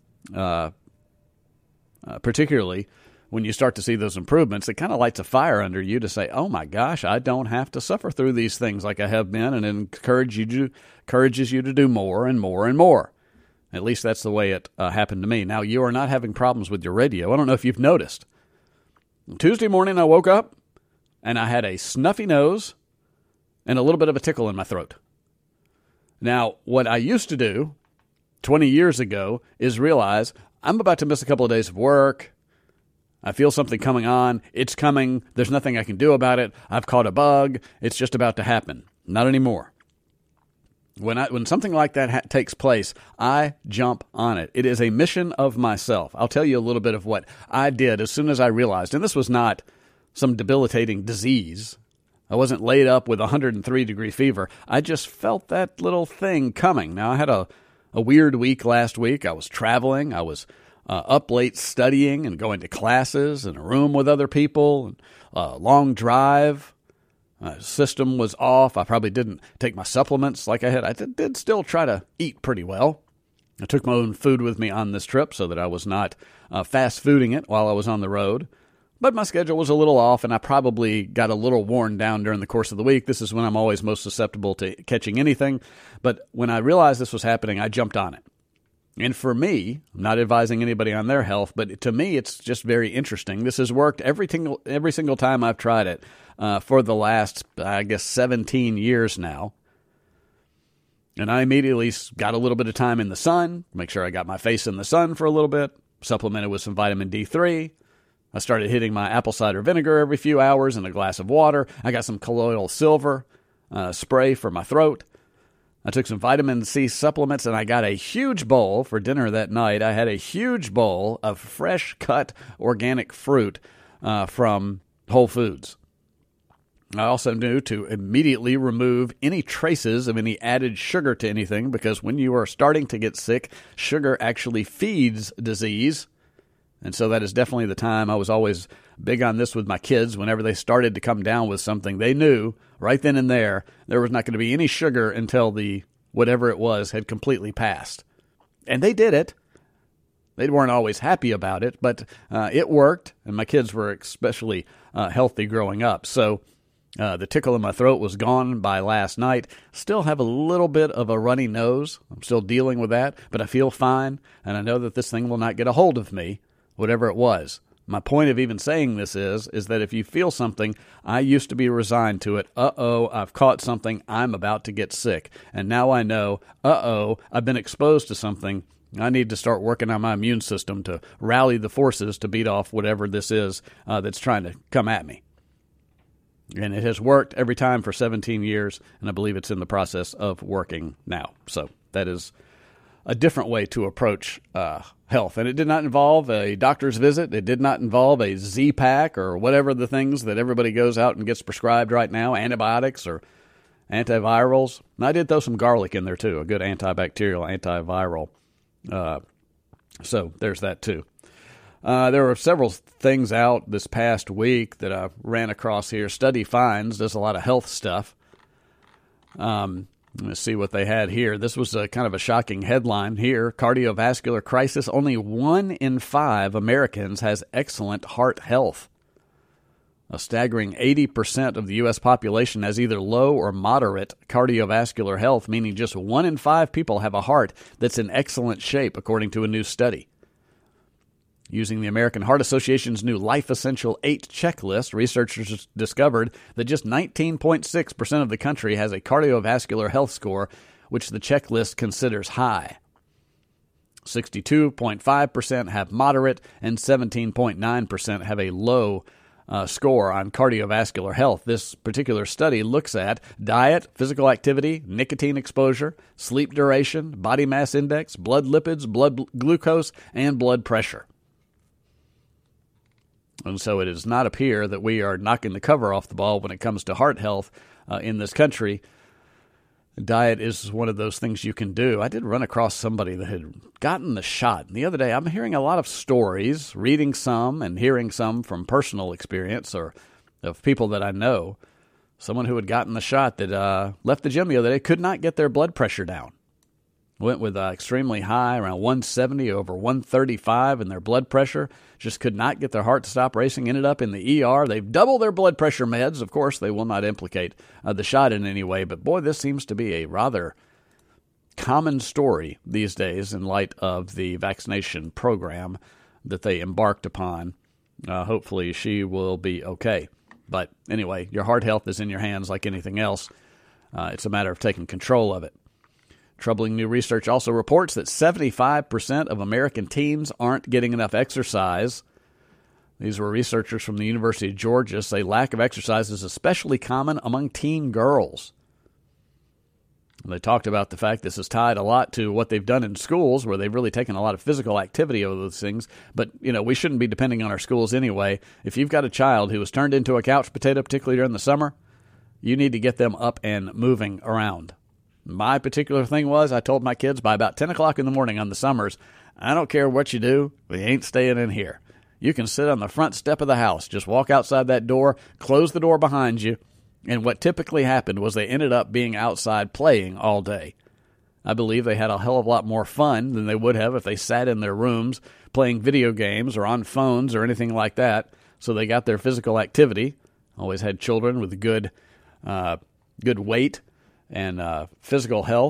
particularly, when you start to see those improvements, it kind of lights a fire under you to say, oh my gosh, I don't have to suffer through these things like I have been, and it encourages you to do more and more and more. At least that's the way it happened to me. Now, you are not having problems with your radio. I don't know if you've noticed. Tuesday morning, I woke up, and I had a snuffy nose and a little bit of a tickle in my throat. Now, what I used to do 20 years ago is realize I'm about to miss a couple of days of work. I feel something coming on. It's coming. There's nothing I can do about it. I've caught a bug. It's just about to happen. Not anymore. When something like that takes place, I jump on it. It is a mission of myself. I'll tell you a little bit of what I did as soon as I realized, and this was not some debilitating disease. I wasn't laid up with 103-degree fever. I just felt that little thing coming. Now, I had a weird week last week. I was traveling. I was up late studying and going to classes in a room with other people, and a long drive. My system was off. I probably didn't take my supplements like I had. I did still try to eat pretty well. I took my own food with me on this trip so that I was not fast fooding it while I was on the road. But my schedule was a little off, and I probably got a little worn down during the course of the week. This is when I'm always most susceptible to catching anything. But when I realized this was happening, I jumped on it. And for me, I'm not advising anybody on their health, but to me, it's just very interesting. This has worked every single time I've tried it for the last, 17 years now. And I immediately got a little bit of time in the sun, make sure I got my face in the sun for a little bit, supplemented with some vitamin D3. I started hitting my apple cider vinegar every few hours in a glass of water. I got some colloidal silver spray for my throat. I took some vitamin C supplements, and I got a huge bowl for dinner that night. I had a huge bowl of fresh cut organic fruit from Whole Foods. I also knew to immediately remove any traces of any added sugar to anything, because when you are starting to get sick, sugar actually feeds disease. And so that is definitely the time. I was always big on this with my kids. Whenever they started to come down with something, they knew right then and there was not going to be any sugar until the whatever it was had completely passed. And they did it. They weren't always happy about it, but it worked. And my kids were especially healthy growing up. So the tickle in my throat was gone by last night. Still have a little bit of a runny nose. I'm still dealing with that, but I feel fine. And I know that this thing will not get a hold of me, whatever it was. My point of even saying this is that if you feel something, I used to be resigned to it. I've caught something. I'm about to get sick. And now I know, I've been exposed to something. I need to start working on my immune system to rally the forces to beat off whatever this is that's trying to come at me. And it has worked every time for 17 years, and I believe it's in the process of working now. So that is a different way to approach health. And it did not involve a doctor's visit. It did not involve a Z-Pack or whatever the things that everybody goes out and gets prescribed right now, antibiotics or antivirals. And I did throw some garlic in there too, a good antibacterial, antiviral. So there's that too. There were several things out this past week that I ran across here. Study Finds does a lot of health stuff. Let's see what they had here. This was a kind of a shocking headline here. Cardiovascular crisis. Only 1 in 5 Americans has excellent heart health. A staggering 80% of the U.S. population has either low or moderate cardiovascular health, meaning just 1 in 5 people have a heart that's in excellent shape, according to a new study. Using the American Heart Association's new Life Essential 8 checklist, researchers discovered that just 19.6% of the country has a cardiovascular health score, which the checklist considers high. 62.5% have moderate, and 17.9% have a low score on cardiovascular health. This particular study looks at diet, physical activity, nicotine exposure, sleep duration, body mass index, blood lipids, blood glucose, and blood pressure. And so it does not appear that we are knocking the cover off the ball when it comes to heart health in this country. Diet is one of those things you can do. I did run across somebody that had gotten the shot. And the other day, I'm hearing a lot of stories, reading some and hearing some from personal experience or of people that I know. Someone who had gotten the shot that left the gym the other day could not get their blood pressure down. Went with extremely high, around 170 over 135 in their blood pressure. Just could not get their heart to stop racing. Ended up in the ER. They've doubled their blood pressure meds. Of course, they will not implicate the shot in any way. But boy, this seems to be a rather common story these days in light of the vaccination program that they embarked upon. Hopefully she will be okay. But anyway, your heart health is in your hands like anything else. It's a matter of taking control of it. Troubling new research also reports that 75% of American teens aren't getting enough exercise. These were researchers from the University of Georgia say lack of exercise is especially common among teen girls. They talked about the fact this is tied a lot to what they've done in schools, where they've really taken a lot of physical activity over those things. But, we shouldn't be depending on our schools anyway. If you've got a child who was turned into a couch potato, particularly during the summer, you need to get them up and moving around. My particular thing was I told my kids by about 10 o'clock in the morning on the summers, I don't care what you do, we ain't staying in here. You can sit on the front step of the house, just walk outside that door, close the door behind you, and what typically happened was they ended up being outside playing all day. I believe they had a hell of a lot more fun than they would have if they sat in their rooms playing video games or on phones or anything like that, so they got their physical activity. Always had children with good weight and physical health,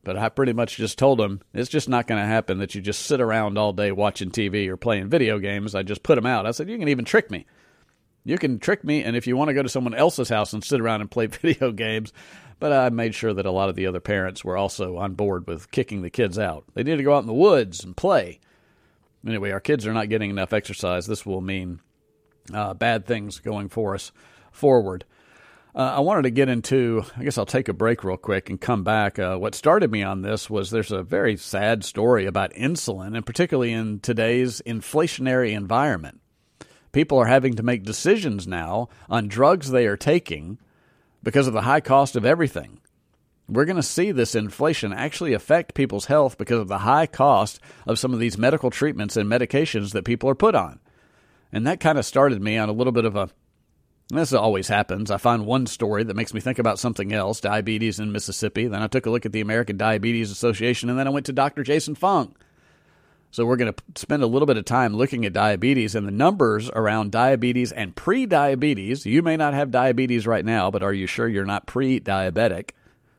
But I pretty much just told them it's just not going to happen that you just sit around all day watching TV or playing video games. I just put them out. I said, you can even trick me. You can trick me, and if you want to go to someone else's house and sit around and play video games. But I made sure that a lot of the other parents were also on board with kicking the kids out. They need to go out in the woods and play. Anyway, our kids are not getting enough exercise. This will mean bad things going for us forward. I wanted to get into, I guess I'll take a break real quick and come back. What started me on this was there's a very sad story about insulin, and particularly in today's inflationary environment. People are having to make decisions now on drugs they are taking because of the high cost of everything. We're going to see this inflation actually affect people's health because of the high cost of some of these medical treatments and medications that people are put on. And that kind of started me on a little bit of a, this always happens. I find one story that makes me think about something else, diabetes in Mississippi. Then I took a look at the American Diabetes Association, and then I went to Dr. Jason Fung. So we're going to spend a little bit of time looking at diabetes and the numbers around diabetes and pre-diabetes. You may not have diabetes right now, but are you sure you're not pre-diabetic?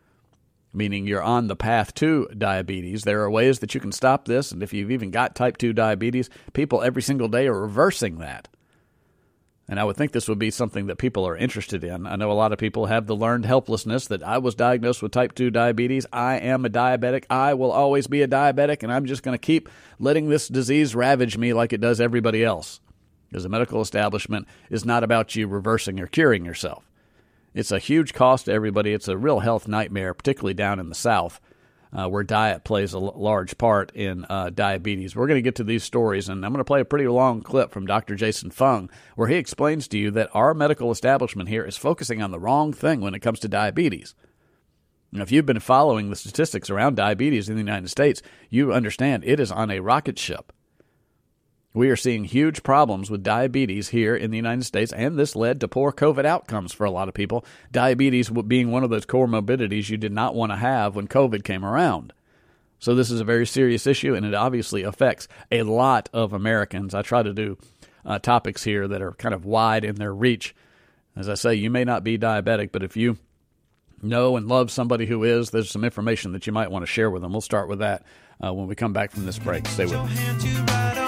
Meaning you're on the path to diabetes. There are ways that you can stop this, and if you've even got type 2 diabetes, people every single day are reversing that. And I would think this would be something that people are interested in. I know a lot of people have the learned helplessness that I was diagnosed with type 2 diabetes. I am a diabetic. I will always be a diabetic, and I'm just going to keep letting this disease ravage me like it does everybody else. Because the medical establishment is not about you reversing or curing yourself. It's a huge cost to everybody. It's a real health nightmare, particularly down in the South, where diet plays a large part in diabetes. We're going to get to these stories, and I'm going to play a pretty long clip from Dr. Jason Fung, where he explains to you that our medical establishment here is focusing on the wrong thing when it comes to diabetes. And if you've been following the statistics around diabetes in the United States, you understand it is on a rocket ship. We are seeing huge problems with diabetes here in the United States, and this led to poor COVID outcomes for a lot of people, diabetes being one of those comorbidities you did not want to have when COVID came around. So this is a very serious issue, and it obviously affects a lot of Americans. I try to do topics here that are kind of wide in their reach. As I say, you may not be diabetic, but if you know and love somebody who is, there's some information that you might want to share with them. We'll start with that when we come back from this break. Stay with me.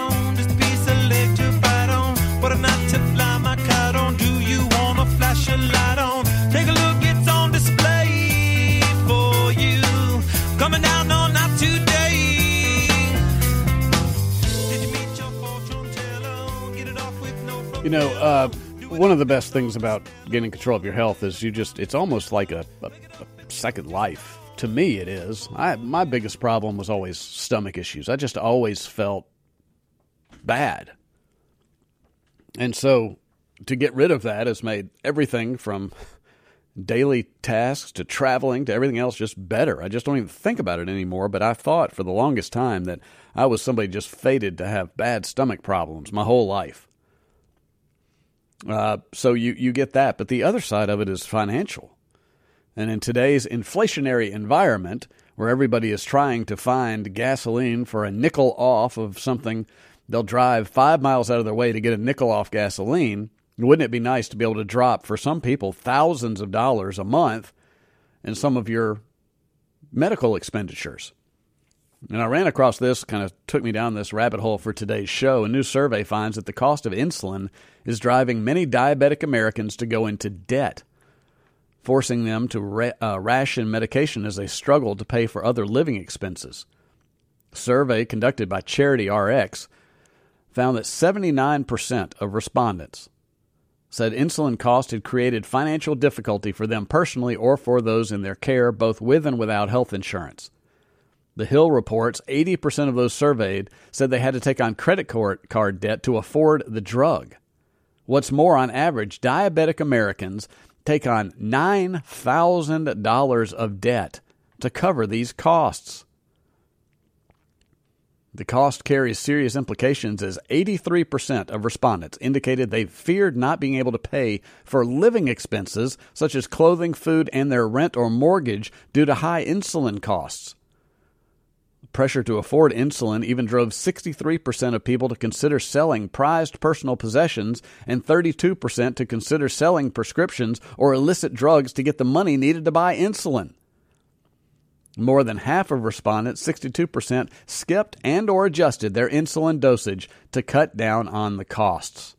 What a night to fly my kite on. Do you want to flash a light on? Take a look, it's on display for you. Coming down on night today. Did you meet your fortune teller? Get it off with no problem. You know, one of the best things about getting control of your health is it's almost like a second life. To me, it is. My biggest problem was always stomach issues. I just always felt bad. And so to get rid of that has made everything from daily tasks to traveling to everything else just better. I just don't even think about it anymore, but I thought for the longest time that I was somebody just fated to have bad stomach problems my whole life. So you get that, but the other side of it is financial. And in today's inflationary environment, where everybody is trying to find gasoline for a nickel off of something, they'll drive 5 miles out of their way to get a nickel off gasoline. Wouldn't it be nice to be able to drop, for some people, thousands of dollars a month in some of your medical expenditures? And I ran across this, kind of took me down this rabbit hole for today's show. A new survey finds that the cost of insulin is driving many diabetic Americans to go into debt, forcing them to ration medication as they struggle to pay for other living expenses. A survey conducted by Charity RX found that 79% of respondents said insulin cost had created financial difficulty for them personally or for those in their care, both with and without health insurance. The Hill reports 80% of those surveyed said they had to take on credit card debt to afford the drug. What's more, on average, diabetic Americans take on $9,000 of debt to cover these costs. The cost carries serious implications, as 83% of respondents indicated they feared not being able to pay for living expenses such as clothing, food, and their rent or mortgage due to high insulin costs. Pressure to afford insulin even drove 63% of people to consider selling prized personal possessions and 32% to consider selling prescriptions or illicit drugs to get the money needed to buy insulin. More than half of respondents, 62%, skipped and or adjusted their insulin dosage to cut down on the costs.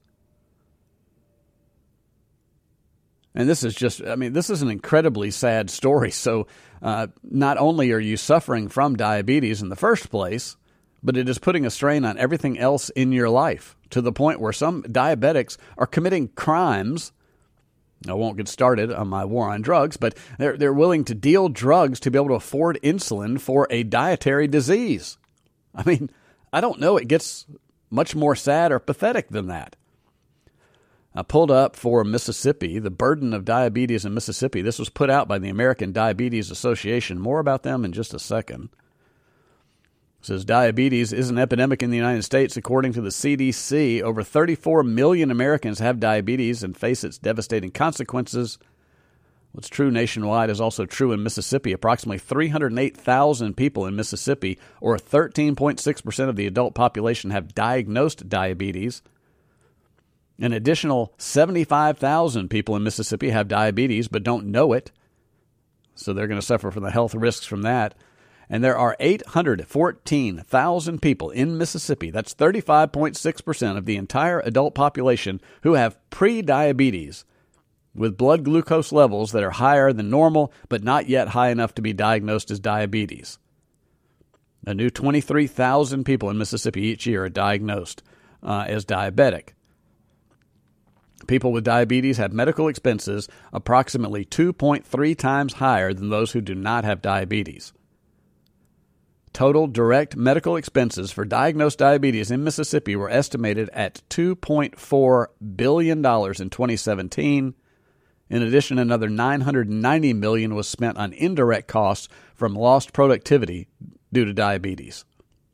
And this is this is an incredibly sad story. So not only are you suffering from diabetes in the first place, but it is putting a strain on everything else in your life to the point where some diabetics are committing crimes. I won't get started on my war on drugs, but they're willing to deal drugs to be able to afford insulin for a dietary disease. I mean, I don't know. It gets much more sad or pathetic than that. I pulled up for Mississippi, the burden of diabetes in Mississippi. This was put out by the American Diabetes Association. More about them in just a second. It says diabetes is an epidemic in the United States. According to the CDC, over 34 million Americans have diabetes and face its devastating consequences. What's true nationwide is also true in Mississippi. Approximately 308,000 people in Mississippi, or 13.6% of the adult population, have diagnosed diabetes. An additional 75,000 people in Mississippi have diabetes but don't know it, so they're going to suffer from the health risks from that. And there are 814,000 people in Mississippi, that's 35.6% of the entire adult population, who have pre-diabetes with blood glucose levels that are higher than normal but not yet high enough to be diagnosed as diabetes. A new 23,000 people in Mississippi each year are diagnosed as diabetic. People with diabetes have medical expenses approximately 2.3 times higher than those who do not have diabetes. Total direct medical expenses for diagnosed diabetes in Mississippi were estimated at $2.4 billion in 2017. In addition, another $990 million was spent on indirect costs from lost productivity due to diabetes.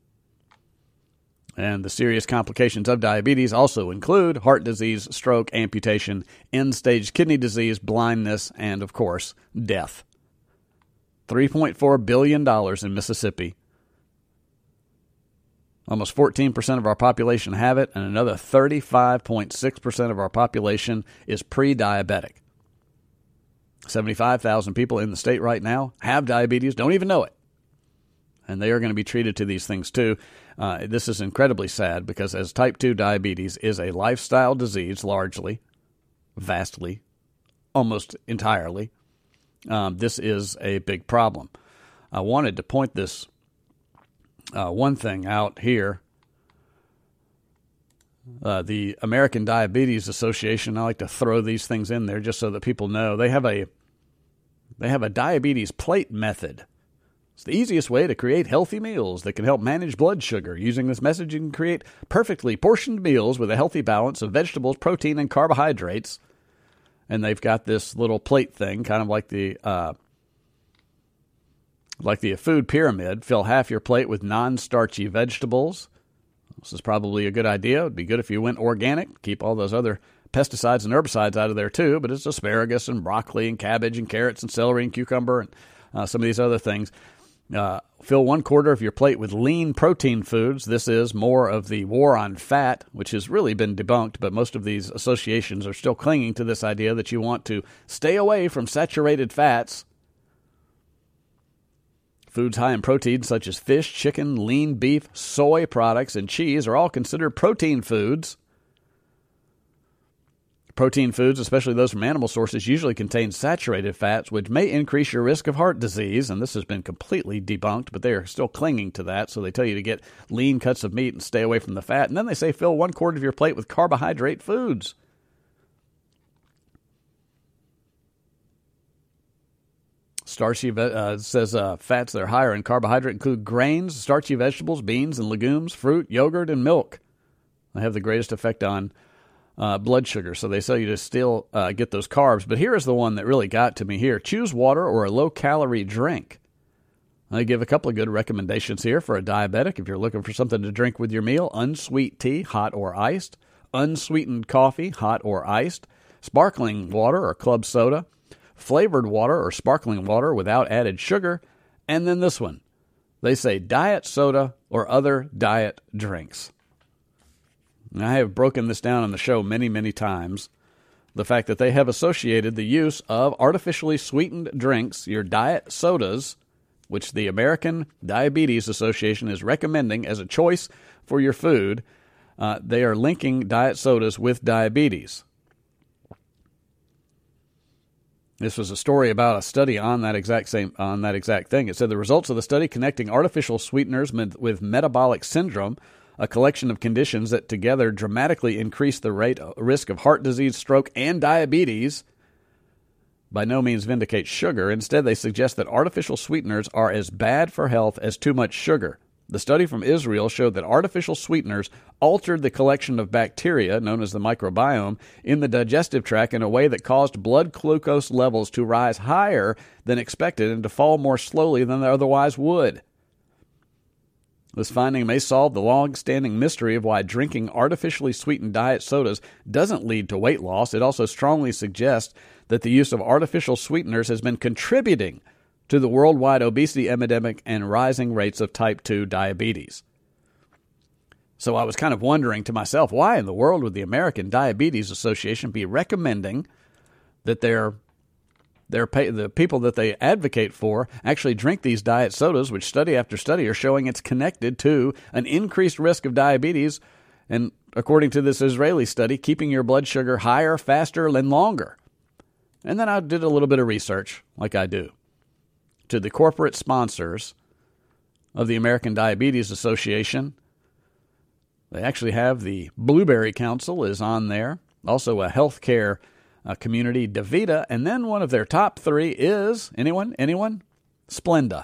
And the serious complications of diabetes also include heart disease, stroke, amputation, end-stage kidney disease, blindness, and, of course, death. $3.4 billion in Mississippi. Almost 14% of our population have it, and another 35.6% of our population is pre-diabetic. 75,000 people in the state right now have diabetes, don't even know it. And they are going to be treated to these things too. This is incredibly sad because as type 2 diabetes is a lifestyle disease largely, vastly, almost entirely, this is a big problem. I wanted to point this one thing out here. The American Diabetes Association, I like to throw these things in there just so that people know. They have a diabetes plate method. It's the easiest way to create healthy meals that can help manage blood sugar. Using this message, you can create perfectly portioned meals with a healthy balance of vegetables, protein, and carbohydrates. And they've got this little plate thing, kind of like the food pyramid. Fill half your plate with non-starchy vegetables. This is probably a good idea. It would be good if you went organic. Keep all those other pesticides and herbicides out of there too, but it's asparagus and broccoli and cabbage and carrots and celery and cucumber and some of these other things. Fill 1/4 of your plate with lean protein foods. This is more of the war on fat, which has really been debunked, but most of these associations are still clinging to this idea that you want to stay away from saturated fats. Foods high in protein such as fish, chicken, lean beef, soy products, and cheese are all considered protein foods. Protein foods, especially those from animal sources, usually contain saturated fats, which may increase your risk of heart disease. And this has been completely debunked, but they are still clinging to that. So they tell you to get lean cuts of meat and stay away from the fat. And then they say fill 1/4 of your plate with carbohydrate foods. Starchy says fats that are higher in carbohydrate include grains, starchy vegetables, beans and legumes, fruit, yogurt, and milk. They have the greatest effect on blood sugar, so they tell you to still get those carbs. But here is the one that really got to me here. Choose water or a low-calorie drink. I give a couple of good recommendations here for a diabetic. If you're looking for something to drink with your meal, unsweet tea, hot or iced, unsweetened coffee, hot or iced, sparkling water or club soda, flavored water or sparkling water without added sugar, and then this one. They say diet soda or other diet drinks. I have broken this down on the show many, many times. The fact that they have associated the use of artificially sweetened drinks, your diet sodas, which the American Diabetes Association is recommending as a choice for your food, they are linking diet sodas with diabetes. This was a story about a study on that exact thing. It said the results of the study connecting artificial sweeteners with metabolic syndrome, a collection of conditions that together dramatically increase the risk of heart disease, stroke, and diabetes, by no means vindicate sugar. Instead, they suggest that artificial sweeteners are as bad for health as too much sugar. The study from Israel showed that artificial sweeteners altered the collection of bacteria, known as the microbiome, in the digestive tract in a way that caused blood glucose levels to rise higher than expected and to fall more slowly than they otherwise would. This finding may solve the long-standing mystery of why drinking artificially sweetened diet sodas doesn't lead to weight loss. It also strongly suggests that the use of artificial sweeteners has been contributing to the worldwide obesity epidemic and rising rates of type 2 diabetes. So I was kind of wondering to myself, why in the world would the American Diabetes Association be recommending that the people that they advocate for actually drink these diet sodas, which study after study are showing it's connected to an increased risk of diabetes, and according to this Israeli study, keeping your blood sugar higher, faster, and longer. And then I did a little bit of research, like I do, to the corporate sponsors of the American Diabetes Association. They actually have the Blueberry Council is on there, also a healthcare community, DaVita, and then one of their top three is, anyone? Splenda.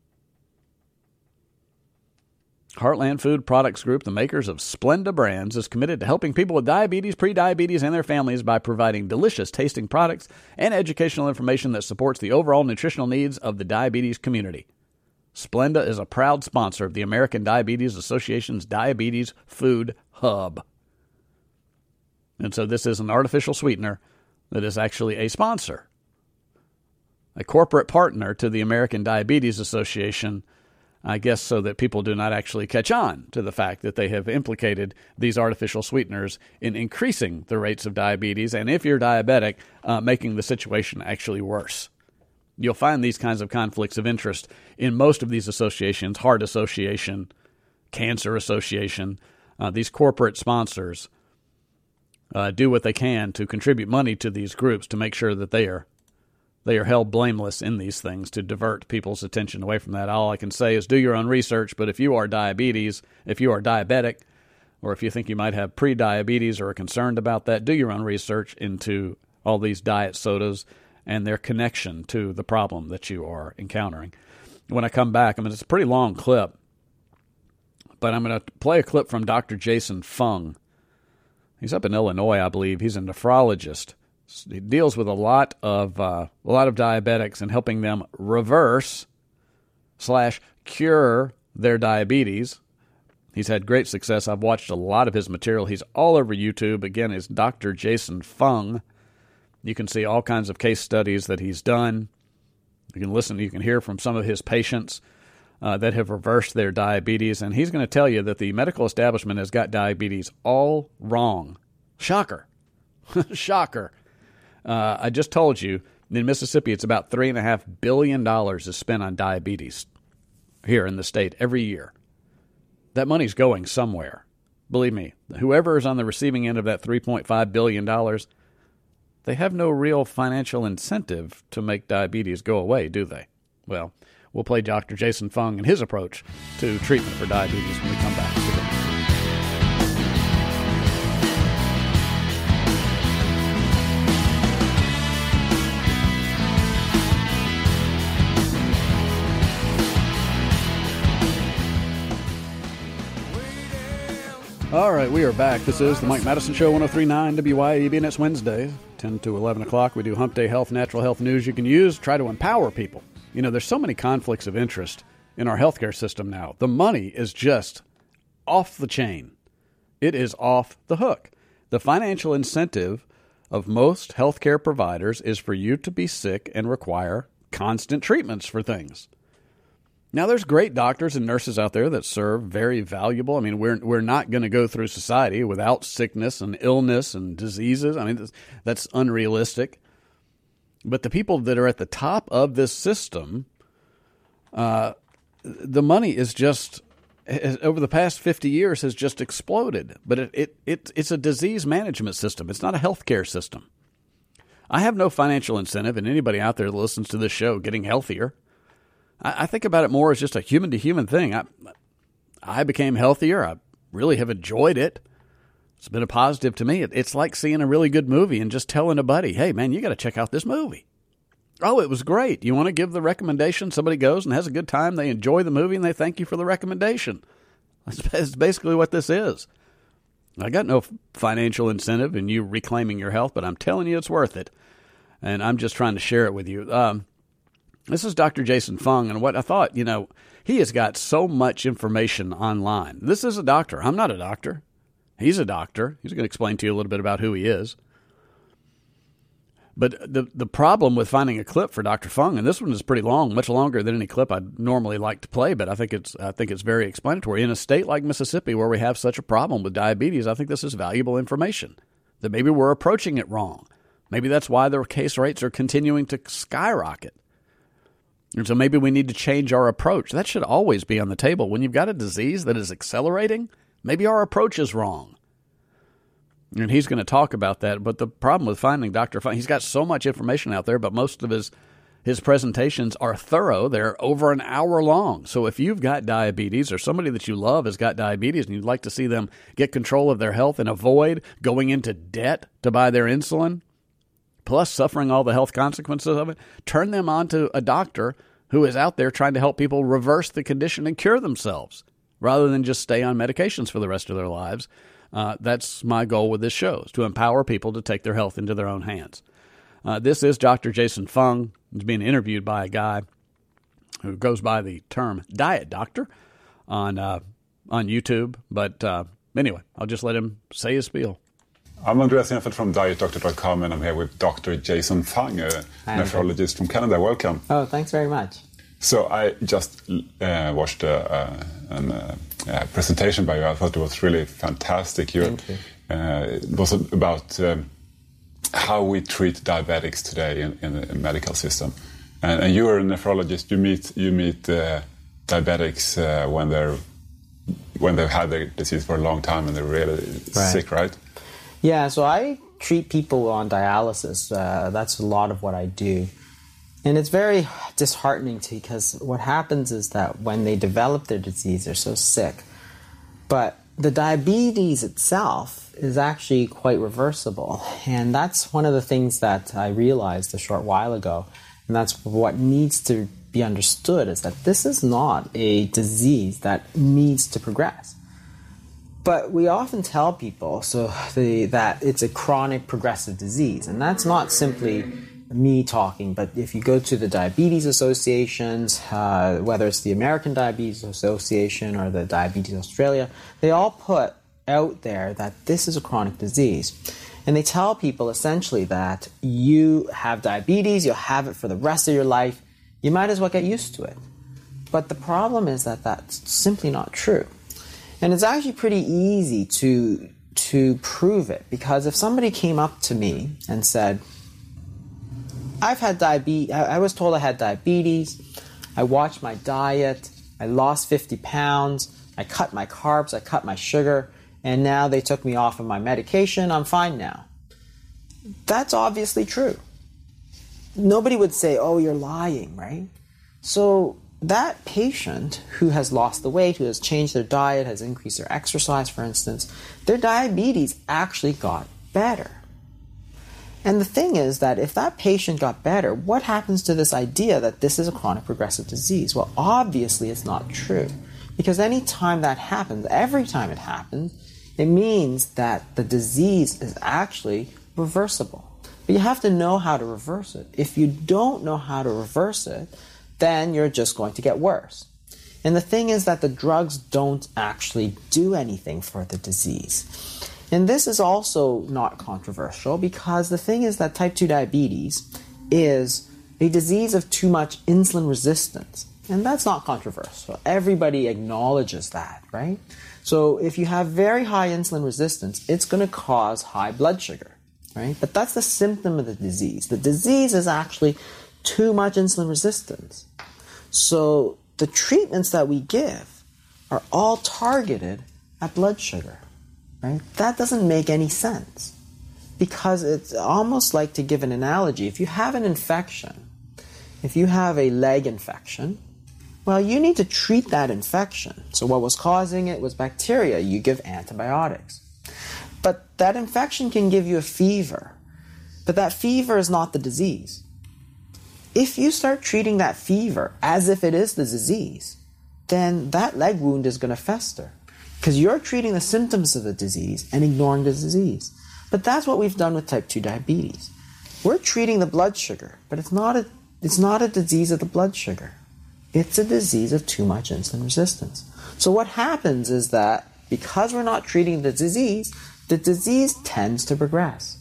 Heartland Food Products Group, the makers of Splenda brands, is committed to helping people with diabetes, prediabetes, and their families by providing delicious tasting products and educational information that supports the overall nutritional needs of the diabetes community. Splenda is a proud sponsor of the American Diabetes Association's Diabetes Food Hub. And so this is an artificial sweetener that is actually a sponsor, a corporate partner to the American Diabetes Association, I guess so that people do not actually catch on to the fact that they have implicated these artificial sweeteners in increasing the rates of diabetes, and if you're diabetic, making the situation actually worse. You'll find these kinds of conflicts of interest in most of these associations, Heart Association, Cancer Association. These corporate sponsors do what they can to contribute money to these groups to make sure that they are held blameless in these things, to divert people's attention away from that. All I can say is do your own research, but if you are diabetic, or if you think you might have pre-diabetes or are concerned about that, do your own research into all these diet sodas and their connection to the problem that you are encountering. When I come back, it's a pretty long clip, but I'm going to play a clip from Dr. Jason Fung. He's up in Illinois, I believe. He's a nephrologist. He deals with a lot of diabetics and helping them reverse/cure their diabetes. He's had great success. I've watched a lot of his material. He's all over YouTube. Again, it's Dr. Jason Fung. You can see all kinds of case studies that he's done. You can listen. You can hear from some of his patients that have reversed their diabetes, and he's going to tell you that the medical establishment has got diabetes all wrong. Shocker. Shocker. I just told you, in Mississippi, it's about $3.5 billion is spent on diabetes here in the state every year. That money's going somewhere. Believe me, whoever is on the receiving end of that $3.5 billion, they have no real financial incentive to make diabetes go away, do they? Well, we'll play Dr. Jason Fung and his approach to treatment for diabetes when we come back. All right, we are back. This is the Mike Madison Show, 103.9 WYAB, and it's Wednesday, 10 to 11 o'clock. We do Hump Day Health, natural health news you can use, try to empower people. You know, there's so many conflicts of interest in our healthcare system now. The money is just off the chain. It is off the hook. The financial incentive of most healthcare providers is for you to be sick and require constant treatments for things. Now, there's great doctors and nurses out there that serve very valuable. We're not going to go through society without sickness and illness and diseases. That's unrealistic. But the people that are at the top of this system the money is just, over the past 50 years, has just exploded. But it's a disease management system. It's not a healthcare system. I have no financial incentive in anybody out there that listens to this show getting healthier. I think about it more as just a human-to-human thing. I became healthier. I really have enjoyed it. It's been a positive to me. It's like seeing a really good movie and just telling a buddy, hey, man, you got to check out this movie. Oh, it was great. You want to give the recommendation? Somebody goes and has a good time. They enjoy the movie, and they thank you for the recommendation. That's basically what this is. I got no financial incentive in you reclaiming your health, but I'm telling you it's worth it. And I'm just trying to share it with you. This is Dr. Jason Fung, and what I thought, he has got so much information online. This is a doctor. I'm not a doctor. He's a doctor. He's going to explain to you a little bit about who he is. But the problem with finding a clip for Dr. Fung, and this one is pretty long, much longer than any clip I'd normally like to play, but I think it's very explanatory. In a state like Mississippi where we have such a problem with diabetes, I think this is valuable information, that maybe we're approaching it wrong. Maybe that's why their case rates are continuing to skyrocket. And so maybe we need to change our approach. That should always be on the table. When you've got a disease that is accelerating, maybe our approach is wrong. And he's going to talk about that. But the problem with finding Dr. Fung, he's got so much information out there, but most of his presentations are thorough. They're over an hour long. So if you've got diabetes or somebody that you love has got diabetes and you'd like to see them get control of their health and avoid going into debt to buy their insulin, plus suffering all the health consequences of it, turn them on to a doctor who is out there trying to help people reverse the condition and cure themselves rather than just stay on medications for the rest of their lives. That's my goal with this show, is to empower people to take their health into their own hands. This is Dr. Jason Fung. He's being interviewed by a guy who goes by the term Diet Doctor on YouTube. But anyway, I'll just let him say his spiel. I'm Andreas Enfeldt from DietDoctor.com, and I'm here with Dr. Jason Fung, a nephrologist from Canada. Welcome. Oh, thanks very much. So I just watched a presentation by you. I thought it was really fantastic. Thank you. It was about how we treat diabetics today in the medical system. And you are a nephrologist. You meet diabetics when they've had their disease for a long time and they're really sick, right? Yeah, so I treat people on dialysis. That's a lot of what I do. And it's very disheartening because what happens is that when they develop their disease, they're so sick. But the diabetes itself is actually quite reversible. And that's one of the things that I realized a short while ago. And that's what needs to be understood, is that this is not a disease that needs to progress. But we often tell people that it's a chronic progressive disease. And that's not simply me talking, but if you go to the diabetes associations, whether it's the American Diabetes Association or the Diabetes Australia, they all put out there that this is a chronic disease. And they tell people essentially that you have diabetes, you'll have it for the rest of your life, you might as well get used to it. But the problem is that that's simply not true. And it's actually pretty easy to prove it, because if somebody came up to me and said, I've had diabetes, I was told I had diabetes, I watched my diet, I lost 50 pounds, I cut my carbs, I cut my sugar, and now they took me off of my medication, I'm fine now. That's obviously true. Nobody would say, oh, you're lying, right? So that patient who has lost the weight, who has changed their diet, has increased their exercise, for instance, their diabetes actually got better. And the thing is that if that patient got better, what happens to this idea that this is a chronic progressive disease? Well, obviously it's not true. Because any time that happens, every time it happens, it means that the disease is actually reversible. But you have to know how to reverse it. If you don't know how to reverse it, then you're just going to get worse. And the thing is that the drugs don't actually do anything for the disease. And this is also not controversial, because the thing is that type 2 diabetes is a disease of too much insulin resistance. And that's not controversial. Everybody acknowledges that, right? So if you have very high insulin resistance, it's going to cause high blood sugar, right? But that's the symptom of the disease. The disease is actually too much insulin resistance. So the treatments that we give are all targeted at blood sugar, right? That doesn't make any sense, because it's almost like, to give an analogy, if you have an infection, if you have a leg infection, well, you need to treat that infection. So what was causing it was bacteria. You give antibiotics. But that infection can give you a fever. But that fever is not the disease. If you start treating that fever as if it is the disease, then that leg wound is going to fester, because you're treating the symptoms of the disease and ignoring the disease. But that's what we've done with type 2 diabetes. We're treating the blood sugar, but it's not a disease of the blood sugar. It's a disease of too much insulin resistance. So what happens is that because we're not treating the disease tends to progress.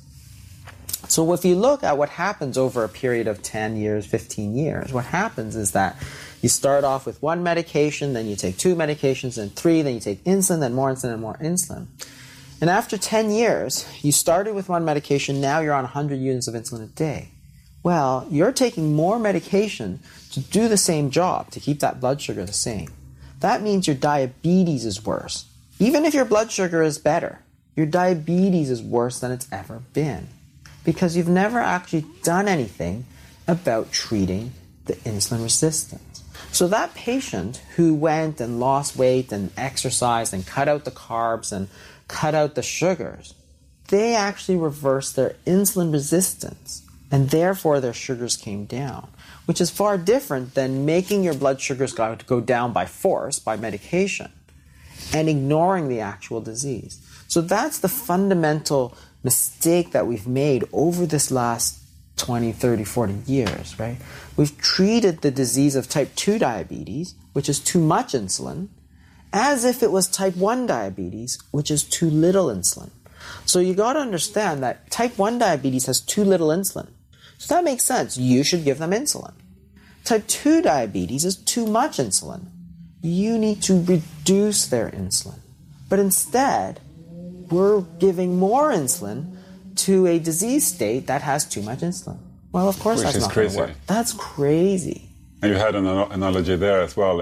So if you look at what happens over a period of 10 years, 15 years, what happens is that you start off with one medication, then you take 2 medications, then 3, then you take insulin, then more insulin, and more insulin. And after 10 years, you started with one medication, now you're on 100 units of insulin a day. Well, you're taking more medication to do the same job, to keep that blood sugar the same. That means your diabetes is worse. Even if your blood sugar is better, your diabetes is worse than it's ever been, because you've never actually done anything about treating the insulin resistance. So that patient who went and lost weight and exercised and cut out the carbs and cut out the sugars, they actually reversed their insulin resistance, and therefore their sugars came down, which is far different than making your blood sugars go down by force, by medication, and ignoring the actual disease. So that's the fundamental mistake that we've made over this last 20, 30, 40 years, right? We've treated the disease of type 2 diabetes, which is too much insulin, as if it was type 1 diabetes, which is too little insulin. So you got to understand that type 1 diabetes has too little insulin. So that makes sense. You should give them insulin. Type 2 diabetes is too much insulin. You need to reduce their insulin. But instead, we're giving more insulin to a disease state that has too much insulin. Well, of course, that's not going to work. That's crazy. And you had an analogy there as well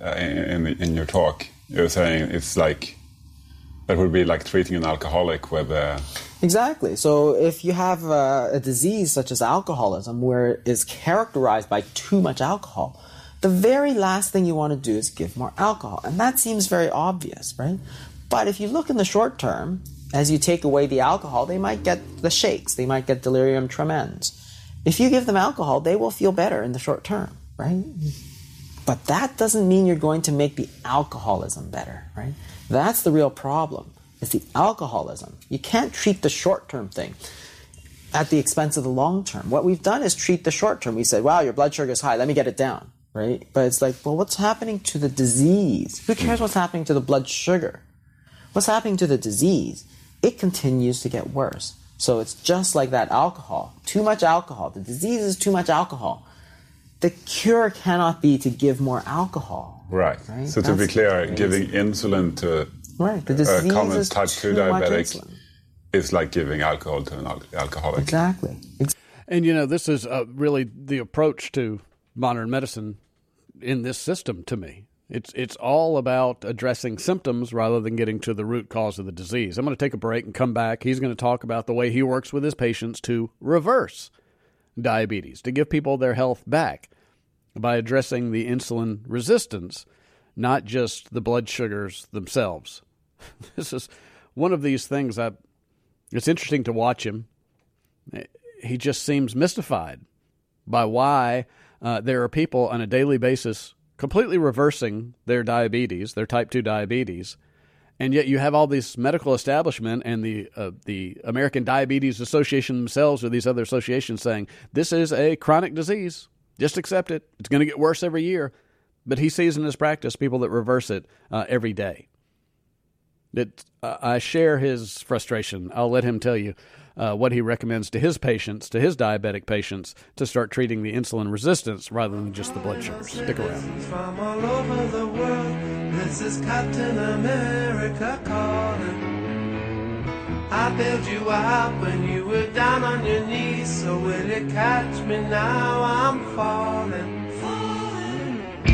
in your talk. You were saying it's like, that would be like treating an alcoholic with... Exactly. So if you have a disease such as alcoholism, where it is characterized by too much alcohol, the very last thing you want to do is give more alcohol. And that seems very obvious, right? But if you look in the short term, as you take away the alcohol, they might get the shakes. They might get delirium tremens. If you give them alcohol, they will feel better in the short term, right? But that doesn't mean you're going to make the alcoholism better, right? That's the real problem. It's the alcoholism. You can't treat the short-term thing at the expense of the long-term. What we've done is treat the short-term. We said, wow, your blood sugar is high. Let me get it down, right? But it's like, well, what's happening to the disease? Who cares what's happening to the blood sugar? What's happening to the disease? It continues to get worse. So it's just like that alcohol. Too much alcohol. The disease is too much alcohol. The cure cannot be to give more alcohol. Right. So to be clear, giving insulin to a common type 2 diabetic is like giving alcohol to an alcoholic. Exactly. And, you know, this is really the approach to modern medicine in this system to me. It's all about addressing symptoms rather than getting to the root cause of the disease. I'm going to take a break and come back. He's going to talk about the way he works with his patients to reverse diabetes, to give people their health back by addressing the insulin resistance, not just the blood sugars themselves. This is one of these things it's interesting to watch him. He just seems mystified by why there are people on a daily basis completely reversing their diabetes, their type 2 diabetes, and yet you have all this medical establishment and the American Diabetes Association themselves or these other associations saying, this is a chronic disease. Just accept it. It's going to get worse every year. But he sees in his practice people that reverse it every day. I share his frustration. I'll let him tell you what he recommends to his patients, to his diabetic patients, to start treating the insulin resistance rather than just the blood sugars. Stick around. From all over the world, this is Captain America calling. I bailed you out when you were down on your knees, so will you catch me now? I'm falling.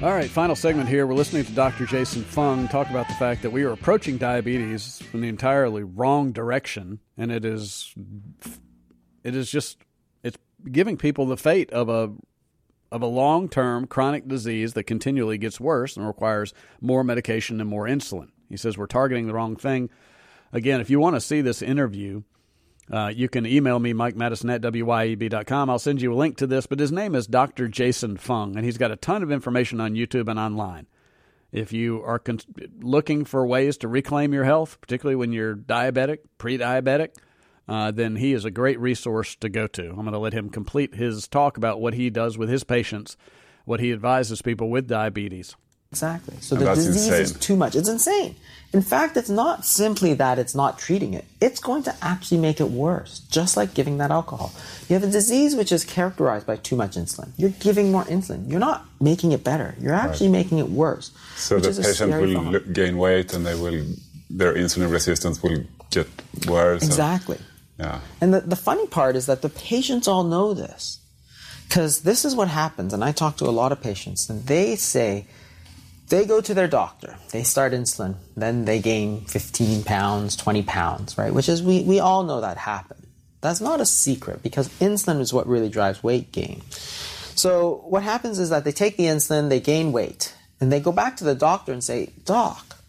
All right, final segment here. We're listening to Dr. Jason Fung talk about the fact that we are approaching diabetes from the entirely wrong direction, and it's giving people the fate of a long-term chronic disease that continually gets worse and requires more medication and more insulin. He says we're targeting the wrong thing. Again, if you want to see this interview, you can email me, Mike Madison at WYAB.com. I'll send you a link to this, but his name is Dr. Jason Fung, and he's got a ton of information on YouTube and online. If you are looking for ways to reclaim your health, particularly when you're diabetic, pre-diabetic, then he is a great resource to go to. I'm going to let him complete his talk about what he does with his patients, what he advises people with diabetes. Exactly. So the disease is too much. It's insane. In fact, it's not simply that it's not treating it. It's going to actually make it worse, just like giving that alcohol. You have a disease which is characterized by too much insulin. You're giving more insulin. You're not making it better. You're actually making it worse. So the patient will gain weight and their insulin resistance will get worse. Exactly. Yeah. And the funny part is that the patients all know this, because this is what happens. And I talk to a lot of patients, and they say, they go to their doctor, they start insulin, then they gain 15 pounds, 20 pounds, right? Which is, we all know that happens. That's not a secret, because insulin is what really drives weight gain. So what happens is that they take the insulin, they gain weight, and they go back to the doctor and say, Doc,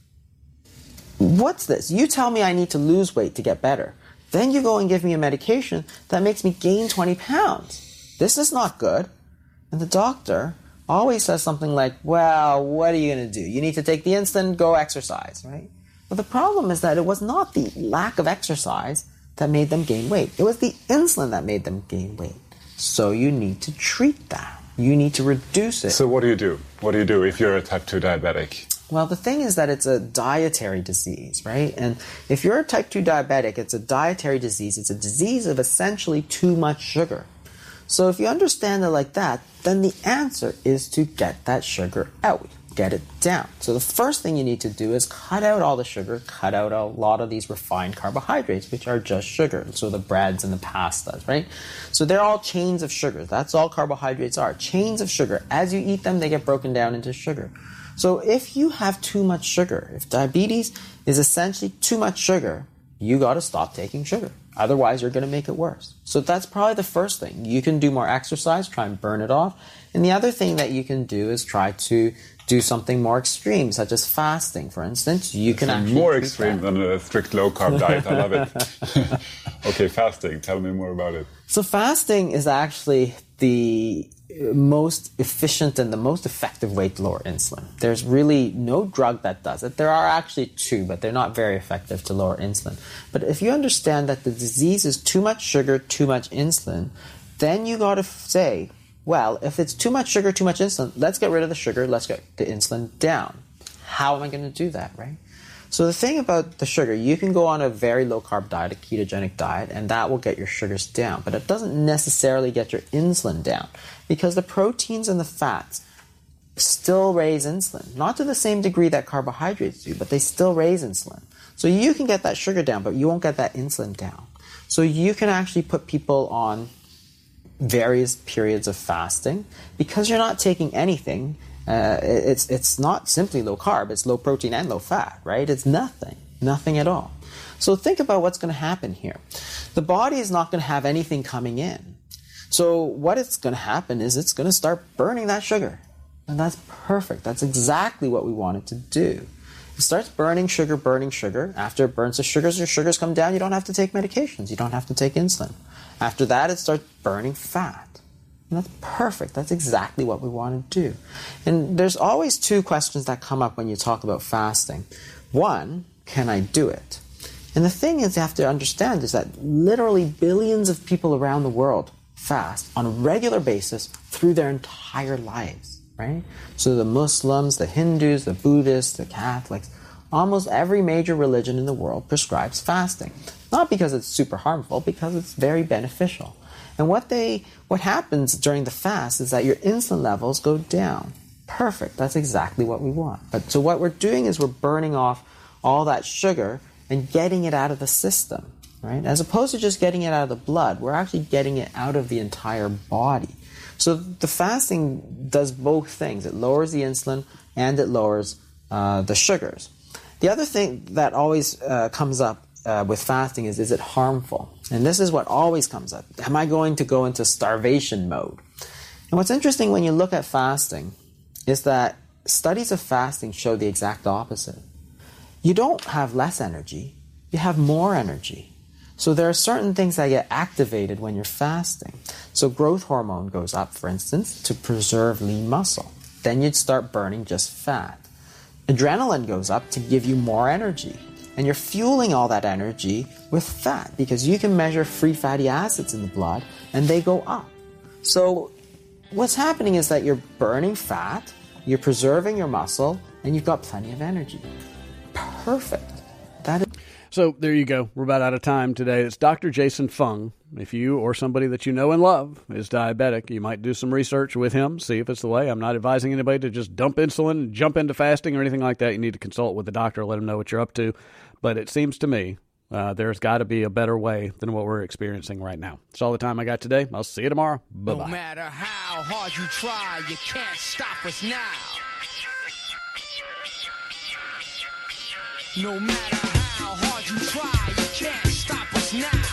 what's this? You tell me I need to lose weight to get better. Then you go and give me a medication that makes me gain 20 pounds. This is not good. And the doctor always says something like, well, what are you going to do? You need to take the insulin, go exercise, right? But the problem is that it was not the lack of exercise that made them gain weight. It was the insulin that made them gain weight. So you need to treat that. You need to reduce it. So what do you do? What do you do if you're a type 2 diabetic? Well, the thing is that it's a dietary disease, right? And if you're a type 2 diabetic, it's a dietary disease. It's a disease of essentially too much sugar. So if you understand it like that, then the answer is to get that sugar out, get it down. So the first thing you need to do is cut out all the sugar, cut out a lot of these refined carbohydrates, which are just sugar. So the breads and the pastas, right? So they're all chains of sugar. That's all carbohydrates are, chains of sugar. As you eat them, they get broken down into sugar. So if you have too much sugar, if diabetes is essentially too much sugar, you got to stop taking sugar. Otherwise, you're going to make it worse. So that's probably the first thing. You can do more exercise, try and burn it off. And the other thing that you can do is try to do something more extreme, such as fasting, for instance. You can actually more extreme than a strict low-carb diet. I love it. Okay, fasting. Tell me more about it. So fasting is actually the most efficient and the most effective way to lower insulin. There's really no drug that does it. There are actually two, but they're not very effective to lower insulin. But if you understand that the disease is too much sugar, too much insulin, then you got to say, well, if it's too much sugar, too much insulin, let's get rid of the sugar, let's get the insulin down. How am I going to do that, right? So the thing about the sugar, you can go on a very low-carb diet, a ketogenic diet, and that will get your sugars down. But it doesn't necessarily get your insulin down, because the proteins and the fats still raise insulin. Not to the same degree that carbohydrates do, but they still raise insulin. So you can get that sugar down, but you won't get that insulin down. So you can actually put people on various periods of fasting because you're not taking anything. It's not simply low carb, it's low protein and low fat, right? It's nothing at all. So think about what's going to happen here. The body is not going to have anything coming in. So what it's going to happen is it's going to start burning that sugar. And that's perfect. That's exactly what we want it to do. It starts burning sugar. After it burns the sugars, your sugars come down. You don't have to take medications. You don't have to take insulin. After that, it starts burning fat. And that's perfect. That's exactly what we want to do. And there's always two questions that come up when you talk about fasting. One, can I do it? And the thing is, you have to understand is that literally billions of people around the world fast on a regular basis through their entire lives, right? So the Muslims, the Hindus, the Buddhists, the Catholics, almost every major religion in the world prescribes fasting. Not because it's super harmful, because it's very beneficial. And what happens during the fast is that your insulin levels go down. Perfect. That's exactly what we want. But so what we're doing is we're burning off all that sugar and getting it out of the system, right? As opposed to just getting it out of the blood, we're actually getting it out of the entire body. So the fasting does both things. It lowers the insulin and it lowers the sugars. The other thing that always comes up with fasting is it harmful? And this is what always comes up. Am I going to go into starvation mode? And what's interesting when you look at fasting is that studies of fasting show the exact opposite. You don't have less energy, you have more energy. So there are certain things that get activated when you're fasting. So growth hormone goes up, for instance, to preserve lean muscle. Then you'd start burning just fat. Adrenaline goes up to give you more energy. And you're fueling all that energy with fat because you can measure free fatty acids in the blood and they go up. So what's happening is that you're burning fat, you're preserving your muscle, and you've got plenty of energy. Perfect. So there you go. We're about out of time today. It's Dr. Jason Fung. If you or somebody that you know and love is diabetic, you might do some research with him, see if it's the way. I'm not advising anybody to just dump insulin and jump into fasting or anything like that. You need to consult with the doctor, let him know what you're up to. But it seems to me there's got to be a better way than what we're experiencing right now. That's all the time I got today. I'll see you tomorrow. Bye-bye. No matter how hard you try, you can't stop us now. No matter how hard you try, you can't stop us now.